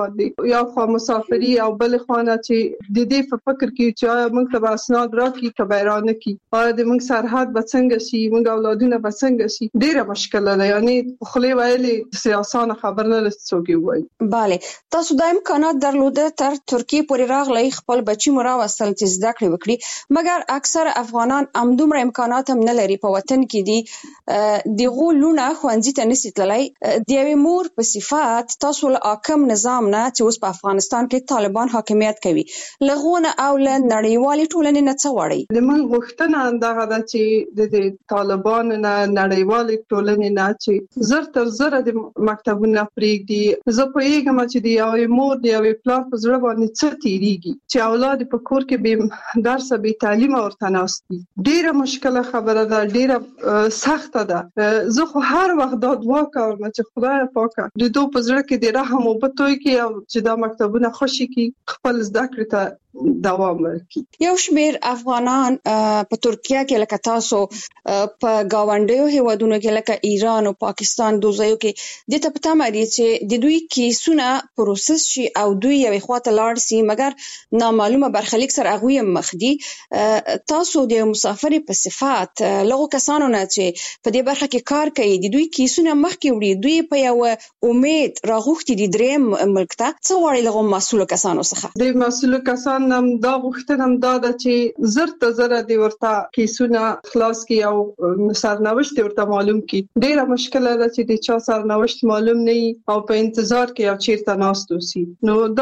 باندې یو خو مسافری او بل خوانه چې د دې په فکر کې چې موږ ته اسناد راکړي کبیرانه کې او د موږ سرحد به څنګه شي موږ اولادونه به څنګه شي ډیره مشکله ده یعنی خو ویلې سیاسان خبر نه لسوږي وای bale تاسو د امکانات درلوده تر ترکیه پورې راغلی خپل بچی مراوستل چې زده کړې وکړي مګر اکثر افغانان همدومره امکانات هم نه لري په وطن کې دي دغه لونه خوندې ته نسی تللی د یوې مور په صفات تاسو له حاکم نظام نه چې اوس په افغانستان کې طالبان حاکمیت کوي لغونه او له نړیوالې ټولنې نه څه وړي د من غوښتنه دغه ده چې د طالبان نه نړیوالې ټولنې نه چې زر تر زر د مکتبونو پرېږدي زه پوهیږم چې د یوې مور د یوې پلار په زړه باندې څه تیریږي چې اولاد په کور کې به درس به تعلیم ورته ناستي ډیره مشکله خبره ده ډیره سخته ده زه خو هر وخت دا دعا کوم چې خدای پاک د دوی په زړه کې د رحم او بتوي کې او چې دا مکتبونه خوشي کې خپل زده کړې ته دوام ورکړي یو شمېر افغانان په ترکیه کې لکه تاسو په گاونډیو هیوادونو کې لکه ایران او پاکستان دوزیو کې د ته پته مری چې د دوی کیسونه پروسس شي او دوی یو خواته لاړ سي مګر نامعلومه برخلیک سره هغه مخ دي تاسو د مسافر په صفات لغو کسانو نه چې په دې برخه کې کار کوي د دوی کیسونه مخ کې وړي دوی په یو امید راغوښتي د دریم ملک ته څو وړي لغو مسؤل کسانو څخه د مسؤل کسان نم دا غوښتنه دا ده چې زر ته زر د ورته کیسونه خلاص کی او سرنوشت ورته معلوم کی ډیره مشکله ده چې د چا سرنوشت معلوم نه او په انتظار کې او چیرته ناستو سي نو دا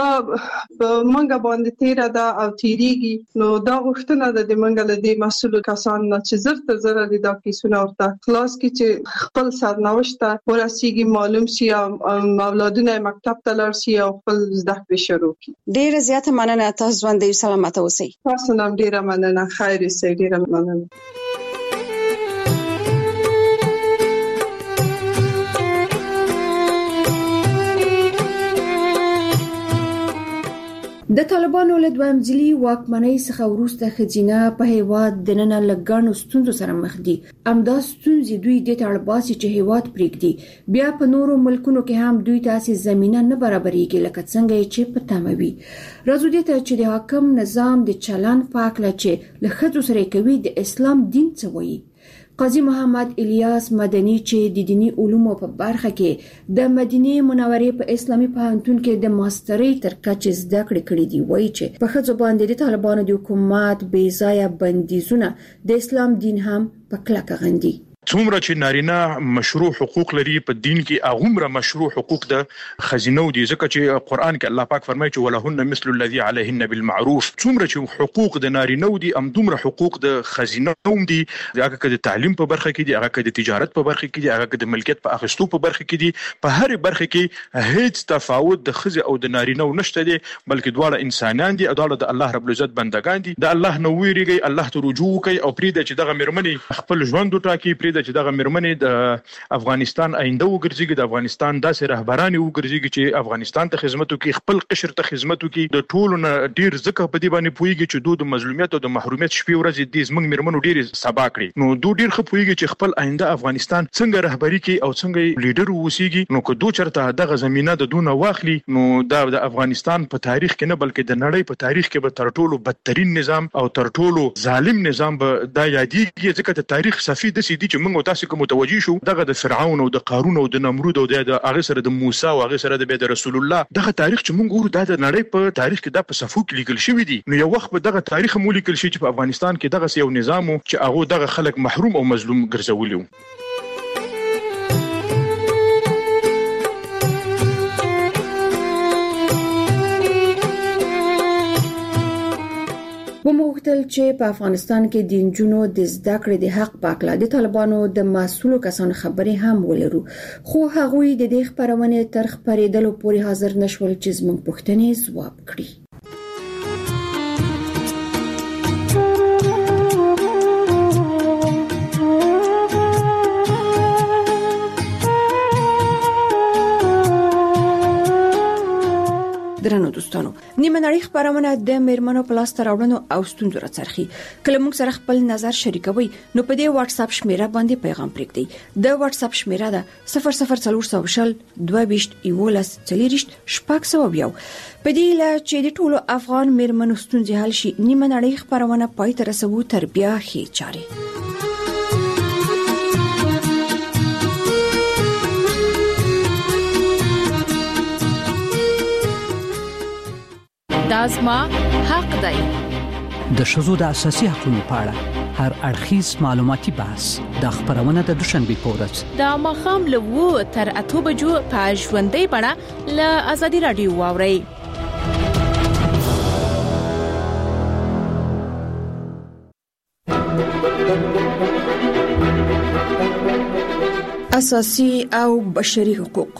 منګه باندې تیر ده او تیریږي نو دا غوښتنه ده د منګه له دې مسؤل کسان نه چې زر ته زر د کیسونه ورته خلاص کی چې خپل سرنوشت ورسیږي معلوم شي او اولادونه مکتب ته لاړ شي او خپل زده کړې شروع کړي ډیره زیاته مننه تاسو باندې سلامت اوسئ تاسو نام ډیره مننه خیر سي ډیره مننه د طالبانو له دویم ځلي واکمنۍ څخه وروسته خزینه په هیواد د نن لګانو ستونزو سره مخ دي امدا ستونزې دوی د تړباسي چې هیواد پریږدي بیا په نورو ملکونو کې هم دوی تاسو زمينه نه برابرېږي لکه څنګه چې په تموي راځو دې ته چې د حاکم نظام د چلن پاکله چې له خځو سره کوي د اسلام دین څه وایي قاضي محمد الیاس مدني چې د دینی علومو په برخه کې د مدینه منورې په اسلامي پوهنتون کې د ماسترۍ تر کچې زده کړې کړې دي وایي چې په خځو باندې د طالبانو د حکومت بې ځایه بندیزونه د اسلام دین هم په کلکه غندي څومره چې نارینه مشروع حقوق لري په دین کې هغومره مشروع حقوق د خزینو دي ځکه چې قرآن کې الله پاک فرمایي چې ولهن مثل الذي عليهن بالمعروف څومره چې حقوق د نارینه دي همدومره حقوق د خزینو دي هغه کې د تعلیم په برخه کې دي هغه کې د تجارت په برخه کې دي هغه کې د ملکیت په اخیستو په برخه کې دي په هر برخه کې هیڅ تفاوت د خزې او د نارینه نشته دي بلکې دواړه انسانان دي دواړه د الله رب العزت بندگان دي د الله نو ویریږي الله ته رجوع کوي او پرې چې دغه مرمنې خپل ژوند وټاکي پرې چې دغه مرمنې د افغانستان آینده وګرځي د افغانستان داسې رهبران وګرځي چې افغانستان ته خدمت وکړي خپل قشر ته خدمت وکړي د ټولو نه ډیر ځکه په دې باندې پويږي چې د مظلومیت او د محرومیت شپې ورځې د زمنګ مرمنو ډیر سبا کړي نو دوی ډیر خو پويږي چې خپل آینده افغانستان څنګه رهبری کوي او څنګه لیډر ووسیږي نو که دوی چرته دغه زمينه د دونه واخلي نو د افغانستان په تاریخ کې نه بلکې د نړۍ په تاریخ کې به تر ټولو بدترین نظام او تر ټولو ظالم نظام به دا یادېږي ځکه د تاریخ صفحې د سې دي چې موږ تاسو کوم متوجي شو دغه د فرعون او د قارون او د نمرود او د هغه سره د موسی او هغه سره د رسول الله دغه تاریخ چې موږ ګورو د نړۍ په تاریخ کې د په صفو کې لیکل شوی دي نو یو وخت به دغه تاریخ مو لیکل شي چې په افغانستان کې دغه یو نظام چې هغه دغه خلک محروم او مظلوم ګرځولیو وموږتل چې په افغانستان کې د انجونو د زده کړې د حق په اړه د طالبانو د مسؤلو کسانو خبرې هم ولرو خو هغوی د دې خبرونه تر خبرېدلو پورې حاضر نشول چې زموږ پوښتنې ځواب کړي درنو دوستانو نیمه نړۍ خبرونه د میرمنو په لاس راوړنو او ستونزو راڅرخي کله موږ سره خپل نظر شریکوي نو په دې واتس اپ شمیره باندې پیغام پرېږدئ د واتس اپ شمیره ده 00400 22 11 40 شپږ په دې لا چې د ټولو افغان میرمنو ستونزې حل شي نیمه نړۍ خبرونه پای ته رسوو تر بیا هي چاري دازما حق دی د شذو د اساسي حقوقو په اړه هر اړخیز معلوماتي بحث د خبرونه د دوشنبه په ورځ د ماخام له 2 تر 8 بجو په ژوندۍ بڼه له ازادي رادیو واوري اساسي او بشري حقوق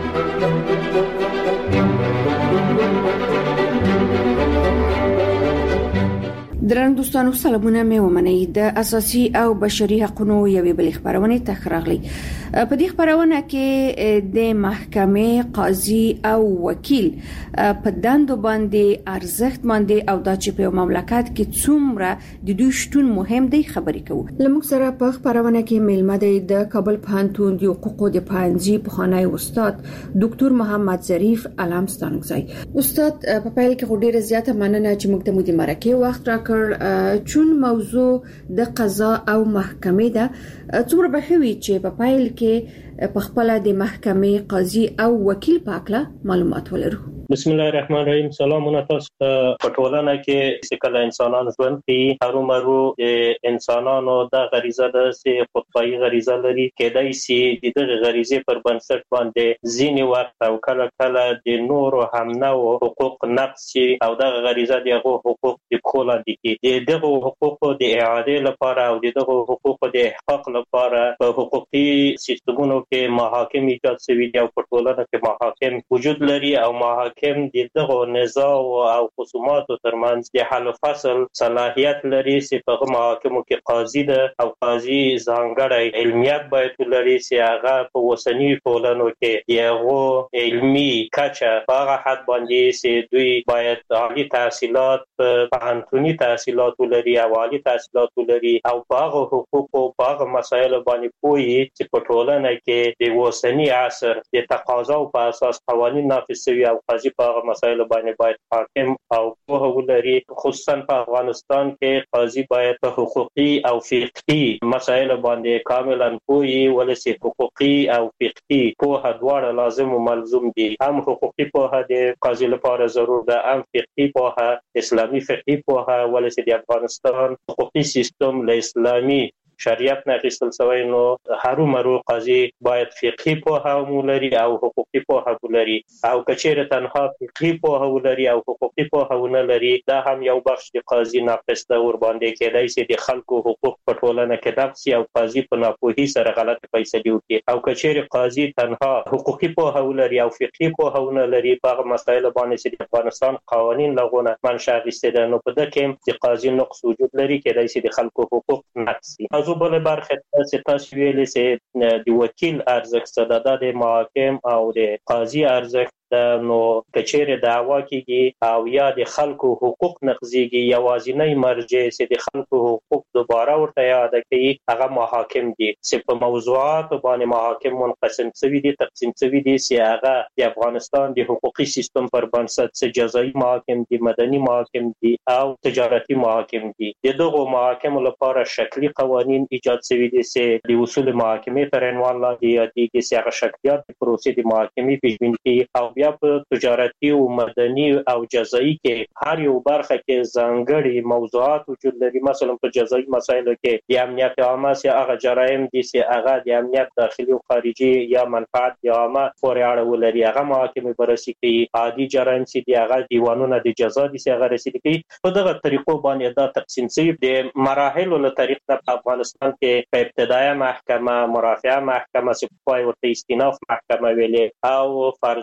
درن دوستانو سلامونه مې ومنئ د اساسي او بشري حقوقو یوې بل خبرونه تخراغلي په دې خبرونه کې د محکمې قاضي او وکیل په دندو باندې ارزښت باندې او د چې په مملکت کې څومره د دوی شتون مهم دی خبرې کوو لمږ سره په خبرونه کې ملمه دی د کابل پوهنتون د حقوقو د پانځي پخوانی استاد ډاکټر محمد ظریف علامستانګزی استاد په پیل کې ډیره زیاته مننه چې موږ ته مو د مرکه وخت راکړ چون موضوع د قضا او محکمې ده څومره بخوي چې په پایل کې په خپل د محکمې قاضي او وکیل پاکله معلومات ولرو بسم الله الرحمن الرحیم سلامونه تاسو ته په ټولنه کې چې کله انسانان ژوند کوي هرومرو انسانانو د غریزه د سي خودپای غریزه لري کېدای شي د دغه غریزه پر بنسټ باندې ځینی وخت او کله کله د نورو همنو حقوق نقص او د غریزه دغه حقوق د کولا دي د دغه حقوق د اعاده لپاره او دغه حقوق د احقاق لپاره په حقوقي سیستمونو کې محاکم ایجاد شوي دي او په ټولنه کې محاکم وجود لري او محاکم دغه نزاع او خصومات ترمنځ د حل فصل صلاحیت لري چې په محاکمو کې قاضي ده او قاضي ځانګړی علمیت باید لري چې هغه په وسنی ټولنو کې یو علمي کچه په هغه حد باندې چې دوی باید عالی تحصیلات پوهنتوني تحصیلات لري او عالی تحصیلات لري او په هغه حقوق او په هغه مسایل باندې پوهی چې په ټولنه کې د وسنی عصر د تقاضا په اساس قوانين نافذ شوي او قاضي په هغه مسایل باندې باید حاکم او په ولري خصوصا په افغانستان کې قاضي باید په حقوقي او فقهي مسایل باندې کاملا پوهی ولسی حقوقي او فقهي په دواړه لازم او ملزوم دي هم حقوقي په د قاضي لپاره ضرور ده هم فقهي په اسلامي فقهي په ولسی د افغانستان حقوقي سیستم له اسلامي شریعت نه اخیستل شوی نو هرومرو قاضي باید فقهي په ولري او حقوقي په ولري او کچېره تنها فقهي په ولري او حقوقي په ونه لري دا هم یو بخش د قاضي ناقص ده ور باندې کېدای شي د خلکو حقوق په ټولنه کې نقص او قاضي په ناپوهي سره غلط فیصله وکړي او کچېره قاضي تنها حقوقي په ولري او فقهي په ونه لري په مسایل باندې چې د افغانستان قوانين لغونه منشأ غوښتل نو په دې کې د قاضي نقص وجود لري کېدای شي د خلکو حقوق نقص زه بل برخه تاسو ویلې چې د وکیل ارزښت د محاکم او د قاضي ارزښت نو کچېره دعوا کیږي او یا د خلکو حقوق نقضيږي یوازینی مرجع چې د خلکو حقوق دوباره ورته یاد کوي هغه محاکم دي چې په موضوعات باندې محاکم منقسم شوي دي تقسیم شوي دي چې هغه د افغانستان د حقوقي سیستم پر بنسټ چې جزایي محاکم دي مدني محاکم دي او تجارتي محاکم دي دغه محاکم لپاره شکلی قوانين ایجاد شوي دي چې د اصول محاکمې پر عنوان لاندې یادېږي چې هغه شکلیات د پروسې د محاکمې پیژبیني کوي او بیا په تجارتي او مدني او جزایي کې هر یو برخه کې ځانګړي موضوعات وجود لري مثلا په جزایي مسایلو کې د امنیت عامه چې هغه جرایم دي چې هغه د امنیت داخلي او خارجي یا منفعت عامه پورې اړه ولري هغه محاکمې بررسي کوي عادي جرایم چې دی هغه دیوانونه د جزا دي چې هغه رسیدي کوي په دغه طریقو باندې دا تقسیم شوی د مراحل له طریق په افغانستان کې په ابتدایي محکمه مرافعه محکمه چې په ورته استیناف محکمه ویلې او فرجام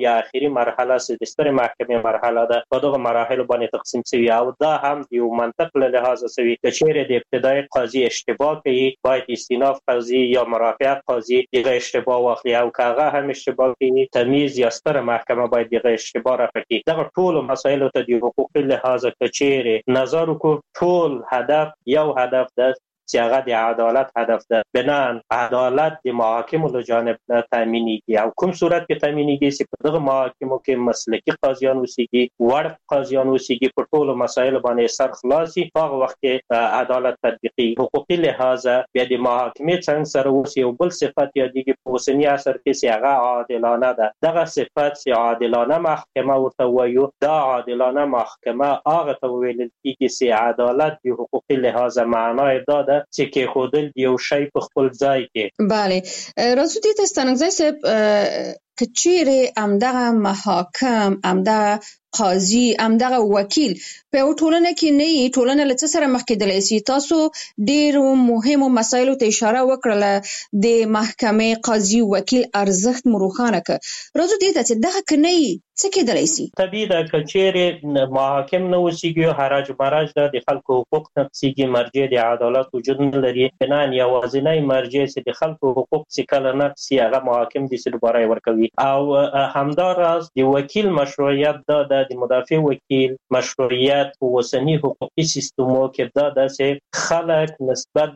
یا اخیری مرحله د سترې محکمې مرحله ده په دغه مراحل باندې تقسیم شوی او دا هم د یو منطق له لحاظ شوی چې چیرې د ابتدایي قاضي اشتباه کوي باید استیناف قاضي یا مرافعه قاضي دغه اشتباه واخلي او کاغه هم اشتباه کوي تمیز یا ستره محکمه باید دغه اشتباه راکړي. دغه ټول مسایل ته د حقوقي لحاظ کچېره نظر کو ټول هدف یو هدف ده چې هغه د عدالت هدف ده. بنان عدالت د محاکمو له جانب نه تامینېږي او کوم صورت کې تامینېږي چې په دغه محاکمو کې مسلکي قاضیان اوسېږي وړ قاضیان اوسېږي په ټولو مسایلو باندې سر خلاصي هغه وخت کې عدالت تطبیقي. حقوقي لحاظ بیا د محاکمې څنګه سره اوسي او بل صفت یادېږي په اوسني عصر کې چې هغه عادلانه ده. دغه صفت چې عادلانه محکمه ورته وایو دا عادلانه محکمه هغه ته ویل کېږي چې عدالت د حقوقي لحاظ معنای ده چې کې خودل یو شی په خپل ځای کې. بله راځو دې ته ستانګزی صاحب کچېره امدغه محاکم امدغه قاضي امدغه وکیل په ټولنه کې نه ټولنه له څه سره مخ کېدلی شي. تاسو ډېر مهمو مسایلو ته اشاره وکړه د محکمې قاضي وکیل ارزښت مروخانه ک راځو دې ته چې دغه کني څه کېدلی شي. طبیعي ده کچېره محاکم نه وسیږي حراج مراج د خلکو حقوق نقصيږي مرجع د عدالت وجود نه لري. بنان یوازینی مرجع چې د خلکو حقوق چې کله نقصي هغه محاکم د سلبارای ورکوي او همداراز د وکیل مشروعیت د مدافع وکیل مشروعیت په وسنی حقوقي سیستمو کې دا چې خلک نسبت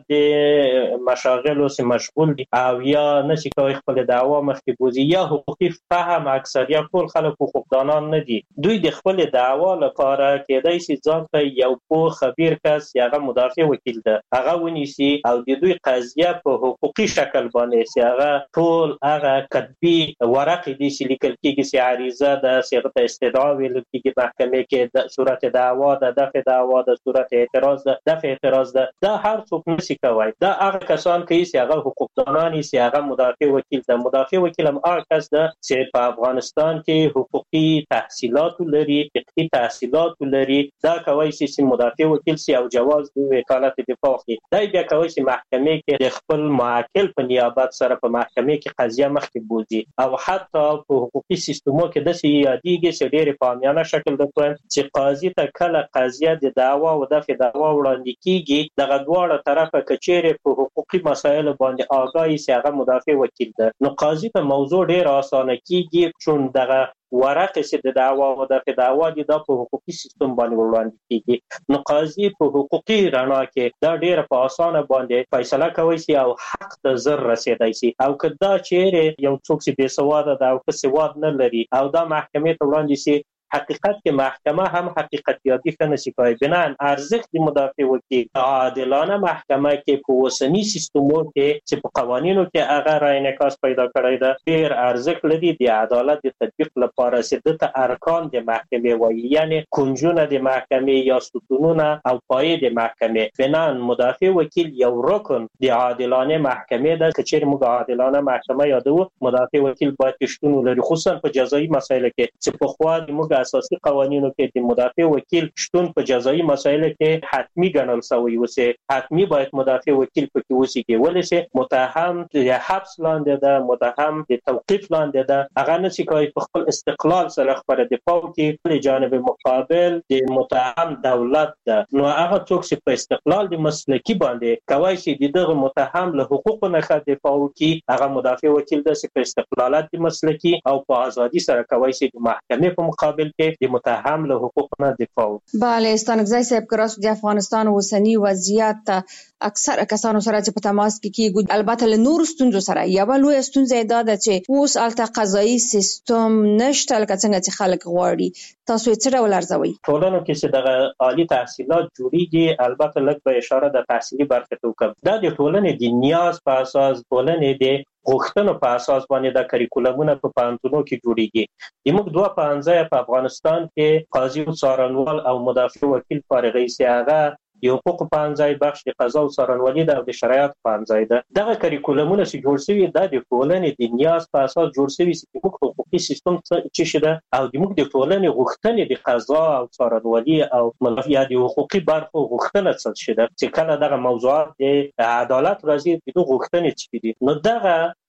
د مشاغلو سره مشغول دي او یا نشي کوي خپل دعوا مخکې بوزي یا حقوقي فهم اکثریت ټول خلک حقوقدانان نه دي. دوی د خپل دعوا لپاره کېدای شي ځان ته یو په خبير کس هغه مدافع وکیل ده هغه ونیسي او د دوی قضیه په حقوقي شکل باندې چې هغه ټول هغه کتبي ورقې دي چې لیکل کېږي چې عریضه ده صيغه استدعا ویل کېږي محکمې کې د صورت دعوا ده دفع دعوا ده صورت اعتراض ده دفع اعتراض ده دا هر څوک نشي کوي. دا هغه کسان کوي چې هغه حقوقدانان چې هغه مدافع وکیل ده. مدافع وکیل هم هغه کس ده چې په افغانستان کې حقوقي تحصیلات لري فقهي تحصیلات لري. دا کوي چې مدافع وکیل سي او جواز د وکالت دفاع کوي. دا بیا کوي چې محکمې کې د خپل معاقل په نیابت سره په محکمې کې قضیه مخکې بوزي او حتی په حقوقي سیستمو کې د سیادیږي چې ډېر پامیانه شکل د کوم چې قاضي ته کله قضیه د دعوا او دفع دعوا وړاندې کیږي دغه دواړه طرفه کچېره په حقوقي مسایل باندې آگاهي چې هغه مدافع وکیل ده نو قاضي ته موضوع ډېر اسانه کیږي چون دغه ورقه چې د دعوا او د دعوا د په حقوقي سیستم باندې وړاندې کیږي نو قاضي په حقوقي رڼا کې دا ډېر په اسانه باندې فیصله کوي چې او حق ته زر رسیدای شي او کدا چیرې یو څوک چې بے سواده ده او څه سواد نه لري او دا محکمې ته وړاندې شي حقیقت کې محکمه هم حقیقت یادی کنه شي کوي. بنان ارزښت د مدافع وکیل عادلانه محکمه کې په وسنی سیستمو کې چې په قوانینو کې هغه رای انعکاس پیدا کړی ده ډېر ارزښت لري د عدالت د تطبیق لپاره چې د ارکان د محکمې وایي یعنی کنجونه د محکمې یا ستونونه او پای د محکمې. بنان مدافع وکیل یو رکن د عادلانه محکمې ده. کچېر موږ عادلانه محکمه یادو مدافع وکیل باید شتون ولري خصوصا په جزایي مسایلو کې چې په خوا د موږ اساسي قوانینو کې د مدافع وکیل شتون په جزایي مسایلو کې حتمی ګڼل شوی وسه حتمی باید مدافع وکیل پکې وسیږي ولې متهم د حبس لاندې ده متهم د توقيف لاندې ده هغه نشي کوي په خپل استقلال سره خبره دفاع کوي په جانب مقابل د متهم دولت ده نو هغه څوک چې په استقلال د مسلکی باندې کوي چې دغه متهم له حقوقو نه دفاع کوي هغه مدافع وکیل ده چې په استقلالات مسلکی او په ازادي سره کوي چې د محکمې په مقابل کې د متهم له حقوق نه دفاع. بله ستانګزی صاحب کراس د افغانستان اوسنی وضعیت اکثر کسانو سره چې په تماس کې کیږي البته له نور ستونزو سره یو لوی ستونزه دا ده چې اوس الته قضایي سیستم نشته لکه څنګه چې خلک غواړي. تاسو یې څه ډول ارزوي؟ ټولنو کې چې دغه عالی تحصیلات جوړیږي البته لږ به اشاره د تحصیلي برخه ته وکړم. دا د ټولنې د نیاز په اساس ټولنې د غوښتنو په اساس باندې د کریکولمونو په پانتونو کې جوړیږي. موږ دوه پانځه په افغانستان کې قاضي او څارنوال او مدافع وکیل فارغ سي هغه یو حقوق پانځای بخش د قضا او څارنوالي د شرایط پانځای ده. دغه کریکولمونه چې جوړ شوي د ټولنې د نیاز په اساس جوړ شوي چې موږ حقوقي سیستم چې شته او د موږ د ټولنې غوښتنې د قضا او څارنوالي او ملفیا د حقوقي برخو غوښتنه څه شته چې کله دغه موضوعات د عدالت راځي د غوښتنې چې دي نو دغه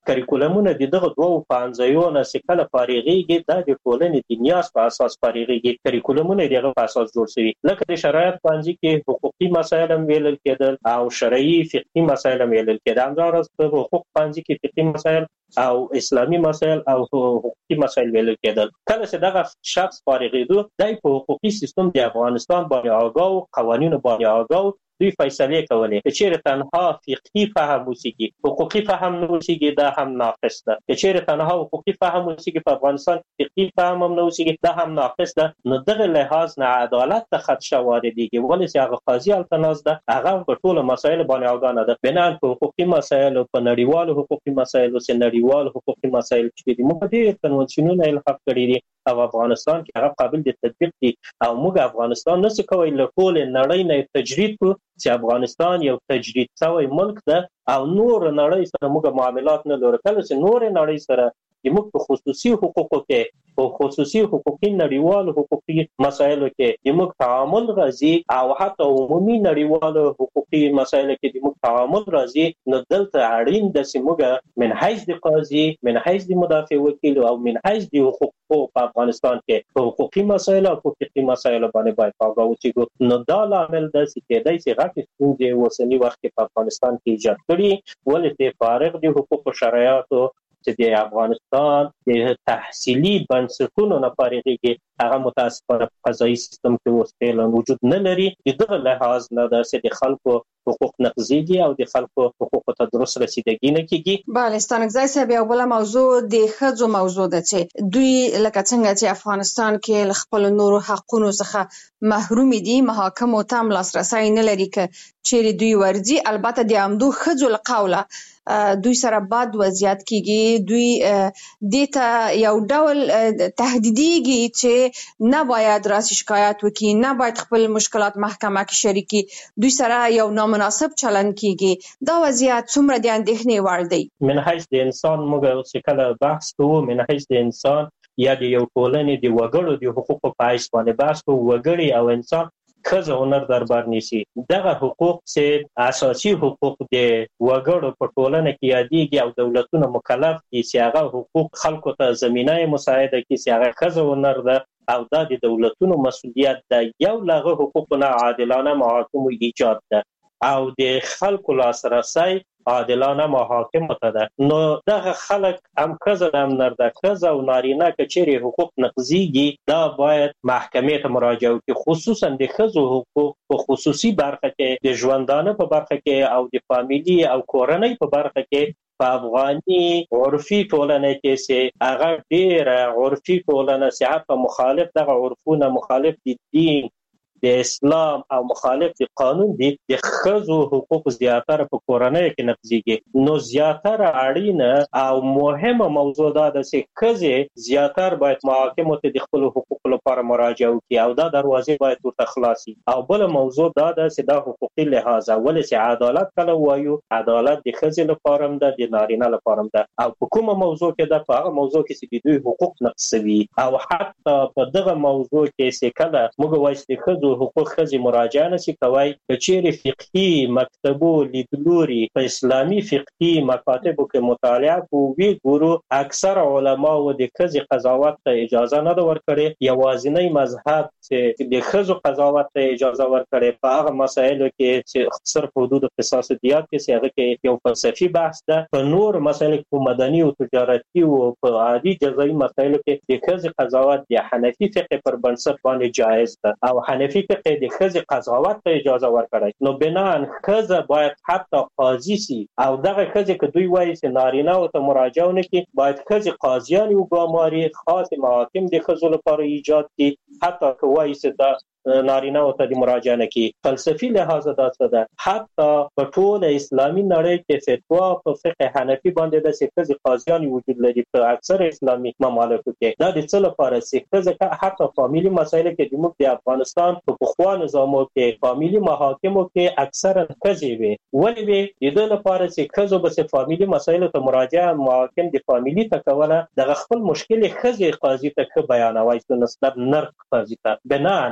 کریکولمونه د دغه دوه پانځایونه سکله فارغيږي د ټولنې د نیاز په اساس فارغيږي. کریکولمونه دغه په اساس جوړ شوی لکه د شرایط پانځي کې حقوقي مسایل هم ویل کېدل او شرعي فقهي مسایل هم ویل کېدل. همدارس په حقوق پانځي کې فقهي مسایل او اسلامي مسایل او حقوقي مسایل ویل کېدل. کله چې دغه شخص فارغېدو دای په حقوقي سیستم د افغانستان باندې آگاه قوانینو باندې آگاه دوی فیصله کولې چې چیرې تنها فقهي فهم وسیږي حقوقي فهم نه وسیږي دا هم ناقص ده. چې چیرې تنها حقوقي فهم وسیږي په افغانستان فقهي فهم هم نه وسیږي دا هم ناقص ده. نو دغه لحاظ نه عدالت ته خدشه واردېږي ولې چې هغه قاضي التناز ده هغه په ټولو مسایلو باندې آگاه نه ده. بنا په حقوقي مسایلو په نړیوالو حقوقي مسایلو چې نړیوالو حقوقي مسایل چې د موږ ډېر کنونسیونونه الحاق کړي دي او افغانستان کې هغه قابل د تطبیق دي او موږ افغانستان نشو کولی له ټول نړۍ نه تجرید کو چې افغانستان یو تجرید شوی ملک ده او نور نړۍ سره موږ معاملات نه لرو. کله چې نور نړۍ سره موږ په خصوصي حقوقو کې او خصوصي حقوقي نړیوالو حقوقي مسایلو کې موږ تعامل راځي او حتی عمومي نړیوالو حقوقي مسایلو کې موږ تعامل راځي نو دلته اړین ده چې موږ من حیث د قاضي من حیث د مدافع وکیل او من حیث د حقوق په افغانستان کې په حقوقي مسایلو او حقوقي مسایلو باندې باید آگاه اوسو. نو دا لامل ده چې کېدای شي غټې ستونزې اوسني وخت کې په افغانستان کې ایجاد کړي ولې د فارغ د حقوقو شرایطو چې د افغانستان د تحصیلي بنسټونو نه فارغېږي هغه متاسفانه په قضایي سیستم کې اوس فعلا وجود نه لري. دغه لحاظ نه ده چې د خلکو حقوق نقضيږي او د خلکو حقوق ته درست رسیدګي نه کیږي. بله ستانکزی صاحب یو بل موضوع د ښځو موضوع ده چې دوی لکه څنګه چې افغانستان کې له خپل نورو حقونو څخه محروم دي محاکمو ته لاسرسي نه لري که چیرې دوی ورځي. البته د همدو ښځو له قوله دوی سره بد وضعیت کیږي دوی دیتا یو ډول تهدیدیږي چې نه باید راسي شکایت وکړي نه باید خپل مشکلات محکمه کې شریکي دوی سره یو نامناسب چلند کیږي. دا وضعیت څومره د اندېښنې وړ دی؟ من حیث د انسان موږ چې کله بحث کوو من حیث د انسان یا د یو ټولنې د وګړو د حقوقو په حیث باندې بحث کوو وګړي او انسان ښځه هنر دربار نیسي. دغه حقوق چې اساسي حقوق د وګړو په ټولنه کې یادېږي او دولتونه مکلف دي چې هغه حقوق خلکو ته زمینه مساعده کړي چې هغه ښځه هنر ده او دا د دولتونو مسؤلیت ده. یو له حقوقونه عادلانه محاکمو ایجاد ده او د خلکو لاسرسی عادلانه محاکمو ته ده. نو دغه خلک هم ښځه هم نر ده ښځه او نارینه که چیرې حقوق نقضیږي دا باید محکمې ته مراجعه وکړي خصوصا د ښځو حقوق په خصوصي برخه کې د ژوندانه په برخه کې او د فامیلی او کورنۍ په برخه کې په افغاني عرفي ټولنه کې چې هغه ډېره عرفي ټولنه چې حتی مخالف دغه عرفونه مخالف د دین د اسلام او مخالف د قانون دي د ښځو حقوق زیاتره په کورنۍ کې نقضیږي. نو زیاتره اړینه او مهمه موضوع دا ده چې ښځې زیاتره باید محاکمو ته د خپلو حقوقو لپاره مراجعه وکړي او دا دروازې باید ورته خلاصي. او بله موضوع دا ده چې دا حقوقي لحاظه ولې چې عدالت کله وایو عدالت د ښځې لپاره هم ده د نارینه لپاره هم ده او په کومه موضوع کې ده په هغه موضوع کې چې د دوی حقوق نقض شوي او حتی په دغه موضوع کې چې کله موږ وایو چې د ښځو حقوق ښځې مراجعه نشي کولی که چیرې فقهي مکتبو لیدلوري په اسلامي فقهي مکاتبو کې مطالعه کوو وی ګورو اکثر علماو د ښځې قضاوت ته اجازه نه ده ورکړې. یوازینی مذهب چې د ښځو قضاوت ته اجازه ورکړې په هغه مسایلو کې چې صرف حدود قصاص دیات کې چې هغه کې یو فلسفي بحث ده. په نور مسایلو کې مدني او تجارتي او په عادي جزایي مسایلو کې د ښځې قضاوت د حنفي فقه پر بنسټ باندې جایز ده او حنفي فقه د ښځې قضاوت ته اجازه ورکړی. نو بناً ښځه باید حتی قاضي سي او دغه ښځې که دوی وایي چې نارینه ورته مراجعه ونه کړي باید ښځې قاضیان وګماري خاص محاکم د ښځو لپاره ایجاد کړي حتی که وایي چې دا نارینه ورته د مراجعه نه کړي. فلسفي لحاظه دا څه ده حتی په ټوله اسلامي نړۍ کې فتوا په فقه حنفي باندې ده چې ښځې قاضیان وجود لري په اکثر اسلامي ممالکو کې. دا د څه لپاره چې ښځه حتی فامیلي مسایلو کې زموږ د افغانستان په پخوا نظامو کې فامیلي محاکمو کې اکثرا ښځې وي. ولې وي؟ د دې لپاره چې ښځو به فامیلي مسایلو ته مراجعه محاکم د فامیلي ته کوله دغه خپل مشکل ښځې قاضي ته ښه بیانوي نسبت نر قاضي ته. بناً د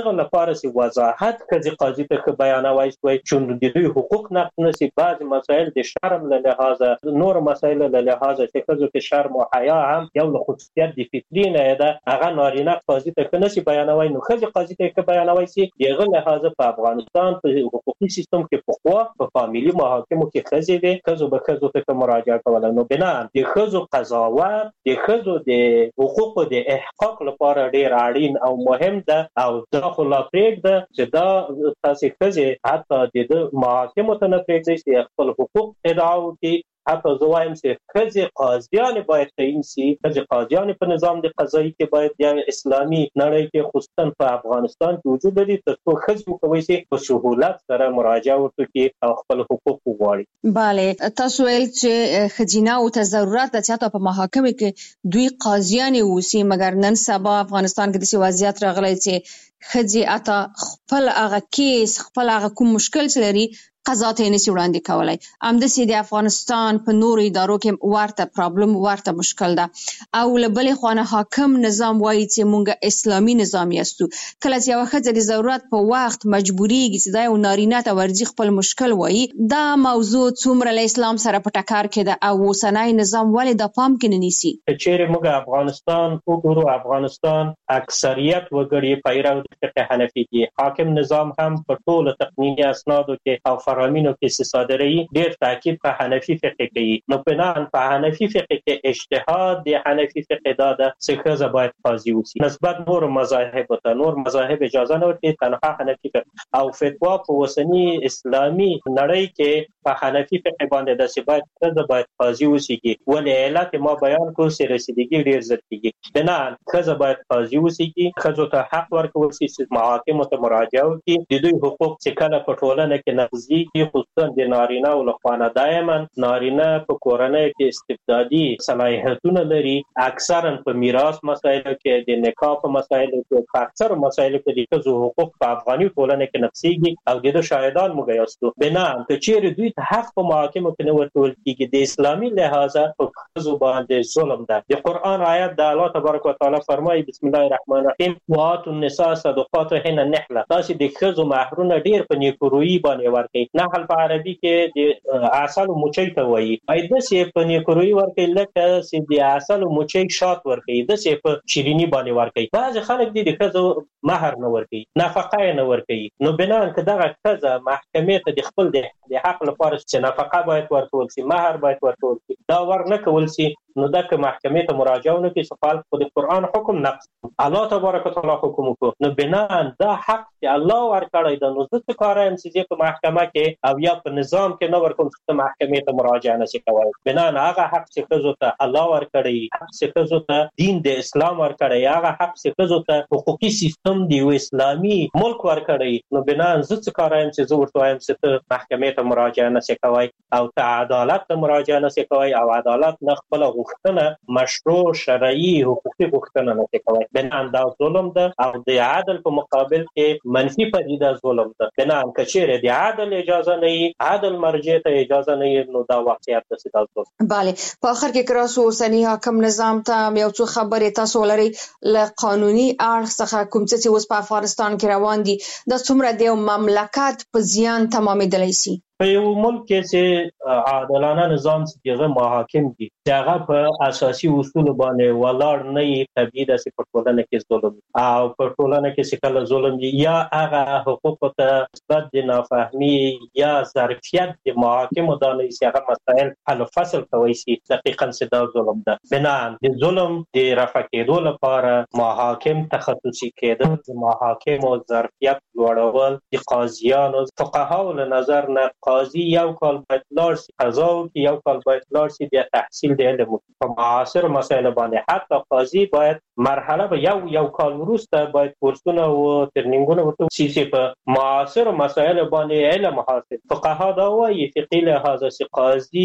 دغه لپاره سي وضاحت کزي قاضي ته بیانوي چې د دوی حقوق نقض نشي. بعض مسائل د شرم له لحاظه، نور مسائل له لحاظه چې کزو کې شرم او حیا هم یو له خصوصیت د فطري نه ده، هغه نارینه قاضي ته نشي بیانوي، نو خزي قاضي ته بیانوي سي. دغه لحاظه په افغانستان په حقوقي سیستم کې په خوا په فامیلی محاکمو کې خزي وي، کزو به کزو ته مراجعه کوله. نو بنا د خزو قضاوت د خزو د حقوقو د احقاق لپاره ډیر اړین او مهم ده، او دا خو لا پرېږده چې دا تاسو خزي حتی د محاکمو ته نه پرېږدي چې خپل حقوق ادعا وکړي. حتی زوایم چې خزي قاضیان باید تعیین شي، خزي قاضیان په نظام د قضایي کې باید یا اسلامي نړۍ کې خصوصا په افغانستان کې وجود لري، ترڅو خزي کوي چې په سهولت سره مراجعه وکړي او خپل حقوق وغواړي. bale تاسو ویل چې خزینه او ته ضرورت ده چې په محاکمه کې دوی قاضیان ووسی، مګر نن سبا افغانستان کې د وضعیت راغلی چې خزي اته خپل هغه کیس خپل هغه کوم مشکل چې لري قضا ته نشي وړاندې کولای. همداسې د افغانستان په نورو ادارو کې ورته پرابلم ورته مشکل ده، او له بلې خوا نه حاکم نظام وایي چې مونږ اسلامي نظام یاستو. کله چې یوه ښځه د ضرورت په وخت مجبوریږي چې دا یو نارینه ته ورځي خپل مشکل وایي، دا موضوع څومره له اسلام سره په ټکر کې ده او اوسنی نظام ولې د پام کې نه نیسي؟ چیرې موږ افغانستان وګورو، افغانستان اکثریت وګړي پیرو د فقه حنفي دي. حاکم نظام هم په ټولو تقنیني اسنادو کې او فرامینو کې صادري ډېر تاکید په حنفي فقه کوي. نو بناء په حنفي فقه کې اجتهاد د حنفي فقه دا ده چې ښځه باید قاضي وسی نسبت نور مذاهب ته. نور مذاهب اجازه نه ورکوي، تنها حنفي فقه او فتوا په وسنی اسلامي نړۍ کې په حنفي فقه باندې د ثبات ښځه باید قاضي وسیږي. ولې علت ما بیان کو چې رسیدګي ډېر زر کیږي. بناء ښځه باید قاضي وسیږي، ښځو ته حق ورکول شي چې محاکمو ته مراجعه وکړي. د دوی حقوق چې کله په ټولنه کې نقضي خصوصا د نارینه او لخوا دائما نارینه په کورنۍ کې استبدادي صلاحیتونه لري، اکثرا په میراث مسایلو کې، د نکاح په مسایلو کې، په اکثر مسایلو کې د ښځو حقوق په افغاني ټولنه کې نقضيږي او د شاهدان موږ یاستو. بنا که چیرې دوی ته حق په محاکمو کې نه ورکول کېږي، د اسلامي لحاظه په ښځو باندې ظلم ده. د قرآن آیت د الله تبارک وتعالى فرمایي بسم الله الرحمن الرحیم وآتوا النساء صدقاتهن نحله. تاسو د ښځو مهرونه ډیر په نیکورویي باندې ورکړئ. نحل په عربي کې د عسل موچي ته وایي، ایده چې په نیکوروي ورکړي لکه چې د عسل موچي شات ورکړي، د چې په شیرینی باندې ورکړي. بعض خلک دي د ښځو مہر نه ورکړي، نفقه نه ورکړي. نو بنا که دغه ښځه محکمې ته د خپل د حق لپاره چې نفقه باید ورکول شي، مہر باید ورکول شي، دا ورنه کول شي، نو دا که محکمې ته مراجعه ونه کړي سفال خو د قرآن حکم نقض، الله تبارک وتعالى حکم وکړو. نو بنا دا حق چې الله ورکړی دا، نو زه څه کارایم چې په محکمه کې او یا په نظام کې نه ورکوم چې محکمې ته مراجعه نشي کولی. بنا هغه حق چې ښځو ته الله ورکړی، حق چې ښځو ته دین د اسلام ورکړی، هغه حق چې ښځو ته حقوقي سیستم د یو اسلامي ملک ورکړی، نو بنا زه څه کارایم چې زه ورته وایم چې ته محکمې ته مراجعه نشي کولی او ته عدالت ته مراجعه نشي کولی او عدالت نه خپل غوښتنه مشروع شرعي حقوقي غوښتنه نشي کولی. بنا دا ظلم ده او د عدل په مقابل کې منفي پدیده ظلم ده. بنا که چیرې د عدل اجازه نه وي، عدل مرجع ته اجازه نه وي، نو دا واقعیت ده چې دا ظلم. bale په اخر کې کراسو اوسنی حاکم نظام ته یو څه خبرې تاسو لري له قانوني اړخ څخه کوم څه چې اوس په افغانستان کې روان دي، د څومره د مملکت په زیان تمامېدلی شي؟ په یو ملک کې چې عادلانه نظام چې هغه محاکم دي چې هغه په اساسي اصول باندې ولاړ نه وي، طبیعي ده چې په ټولنه کې ظلم او په ټولنه کې چې کله ظلم دي یا هغه حقوق ته نسبت د نافهمي یا ظرفیت د محاکمو دا نه چې هغه مسایل حل فصل کوي شي، دقیقاً چې دا ظلم ده. بنا د ظلم د رفع کېدو لپاره محاکم تخصصي کېدل، د محاکمو ظرفیت لوړول، د قاضیانو فقهاو له نظر نه قاضي یو کال باید لاړ شي، قضا وکړي، یو کال باید لاړ شي، بیا تحصیل د علم په معاصر مسایل باندې. حتی قاضي باید مرحله به یو کال وروسته باید کورسونه او ترنینګونه ورته وشي په معاصر مسایل باندې علم حاصل. فقها دا وایي فقهي لحاظه چې قاضي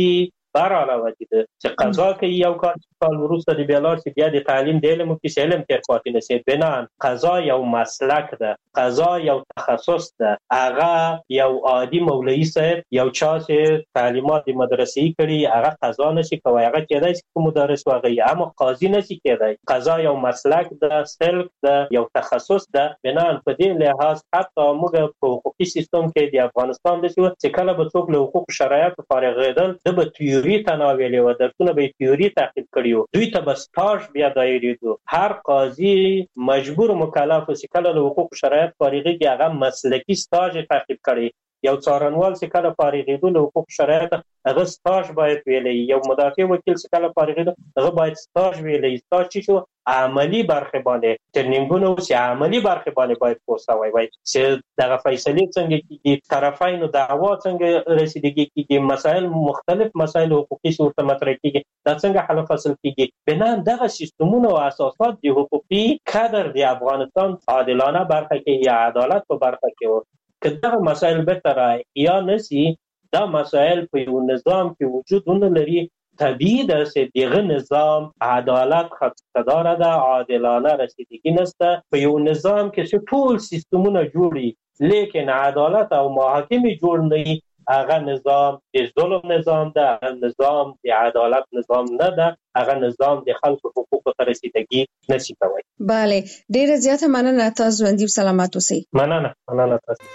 بر علاوه دي چې قضا کوي یو کال وروسته د بیلار چې بیا د تعلیم د علم کې علم تر پاتې نشي. بنان قضا یو مسلک ده، قضا یو تخصص ده. هغه یو عادي مولوی صاحب یو چا چې تعلیمات د مدرسې کړي هغه قضا نشي کوي، هغه کېدای شي مدرس واغی، اما قاضي نشي کېدای. قضا یو مسلک ده، سلک ده، یو تخصص ده. بنان په دې لحاظ حتی موږ په حقوقي سیستم کې د افغانستان د چې کله به څوک له حقوق شرایط فارغېدل د به تیوري تناولې و درسونه به تیوري تعقیب کړیو، دوی ته به سټاژ بیا دایریدو. هر قاضي مجبور مکلف چې کله له حقوق شرایط فارغېږي هغه مسلکي سټاژ تعقیب کړي. یو څارنوال چې کله فارغېدو له حقوق شرایط هغه سټاژ باید ویلي، یو مدافع وکیل چې کله فارغېدو هغه باید سټاژ ویلي. سټاژ چې شو عملی برخه باندې ترنینګونه او چې عملی برخه باندې باید پوسوي وای چې دغه فیصله څنګه کیږي، طرفین دعوا څنګه رسیدګي کیږي، مسائل مختلف مسائل حقوقي صورت مطرح کیږي، دا څنګه حل فصل کیږي. بنان دغه سیستمونه او اساسات د حقوقي کادر د افغانستان عادلانه برخه کې یا عدالت په برخه کې که دغه مسائل به تر یا نسی دا مسائل په یو نظام کې وجود نه لري. طبیعي ده چې دغه نظام عدالت خدمتدار ده، عادلانه رسیدگی نشته. په یو نظام کې چې ټول سیستمونه جوړي لیکن عدالت او محاکمه جوړ نه، هغه نظام د ظلم نظام ده، هغه نظام د عدالت نظام نه ده، هغه نظام د خلکو حقوقو ته رسیدگی نشي کوي. bale ډیره زیاته مننه تاسو ژوندۍ سلامات اوسئ. مننه تاسو.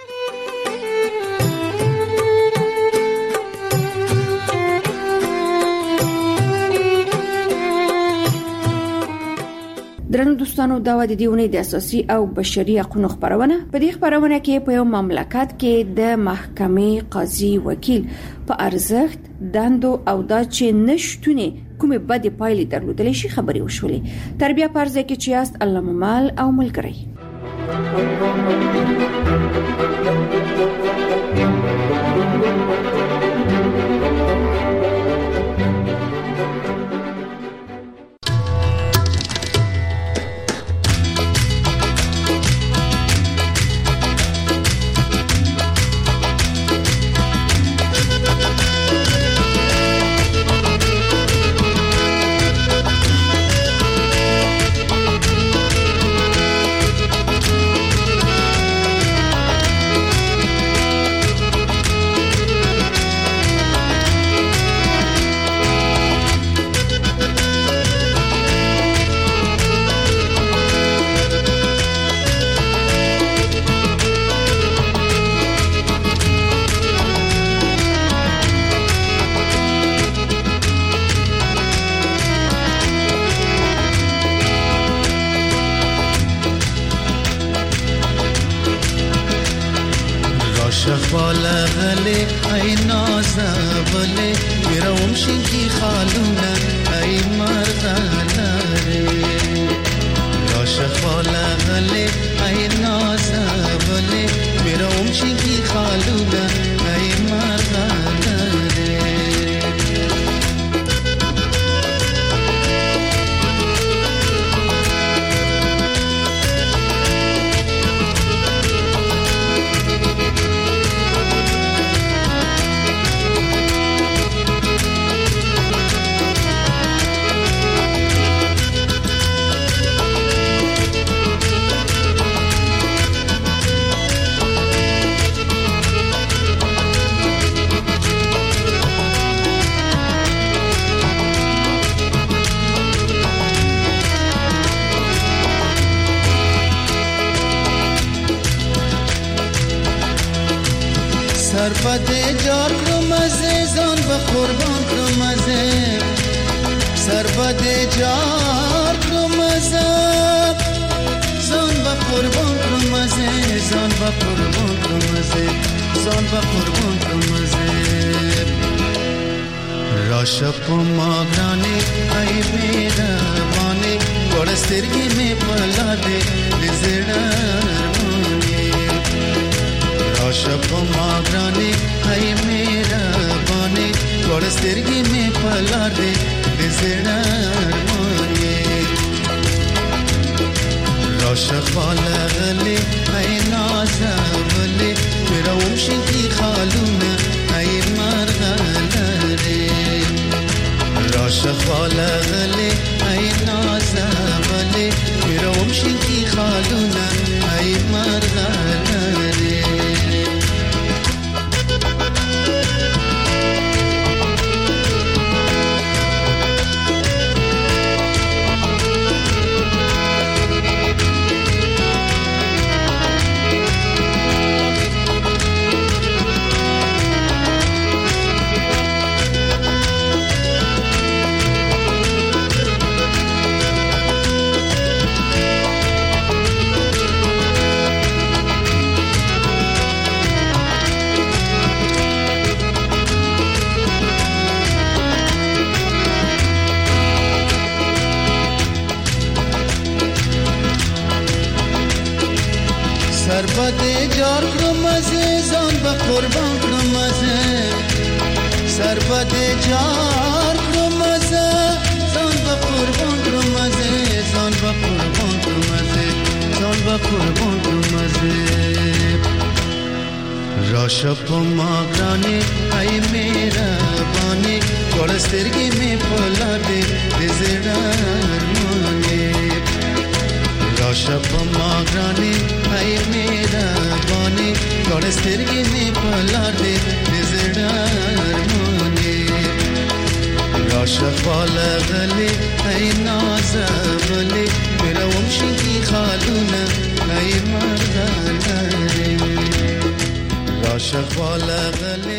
درنو دوستانو دا و د دیونې د اساسي او بشري حقوقو خبرونه. په دې خبرونه کې په یو مملکت کې د محکمې قاضي وکیل په ارزښت دندو او دا چې نشټونه کومه بده پایلې درلودلې شي خبري وشولې. تربیه پرځه کې چې است الله ممال او ملګری. سرپده جار کرمزه زان به قربان کرمزه سرپده جار کرمزه زان به قربان کرمزه زان به قربان کرمزه زان به قربان کرمزه راشپ ماغرانه ای میربانه ورسترگی می پلاده لزرمانی راشپ ماغرانه ای میربانه ورسترگی می پلاده لزرمانی راشپ بالغلی ای نازولی میرا ومشی کی خالونه ای مرغلره شخواله غلی ای نازولی میروم شینکی خالونه ای مرغلری سربده جار کرم عزیزان به قربان کرم عزیز سربده جار کرم عزیزان به قربان کرم عزیزان به قربان کرم عزیزان به قربان کرم عزیز راشا پا ماگرانی ای مهربانی گوڑسترگی می پلا دے دزرار مانی راشا پا ماگرانی ای مهربانی گوڑسترگی می پلا دے دزرار مانی راشا خواله غلی ای نازولی میروم شینکی خالونه ای مرغلری راشا خواله غلی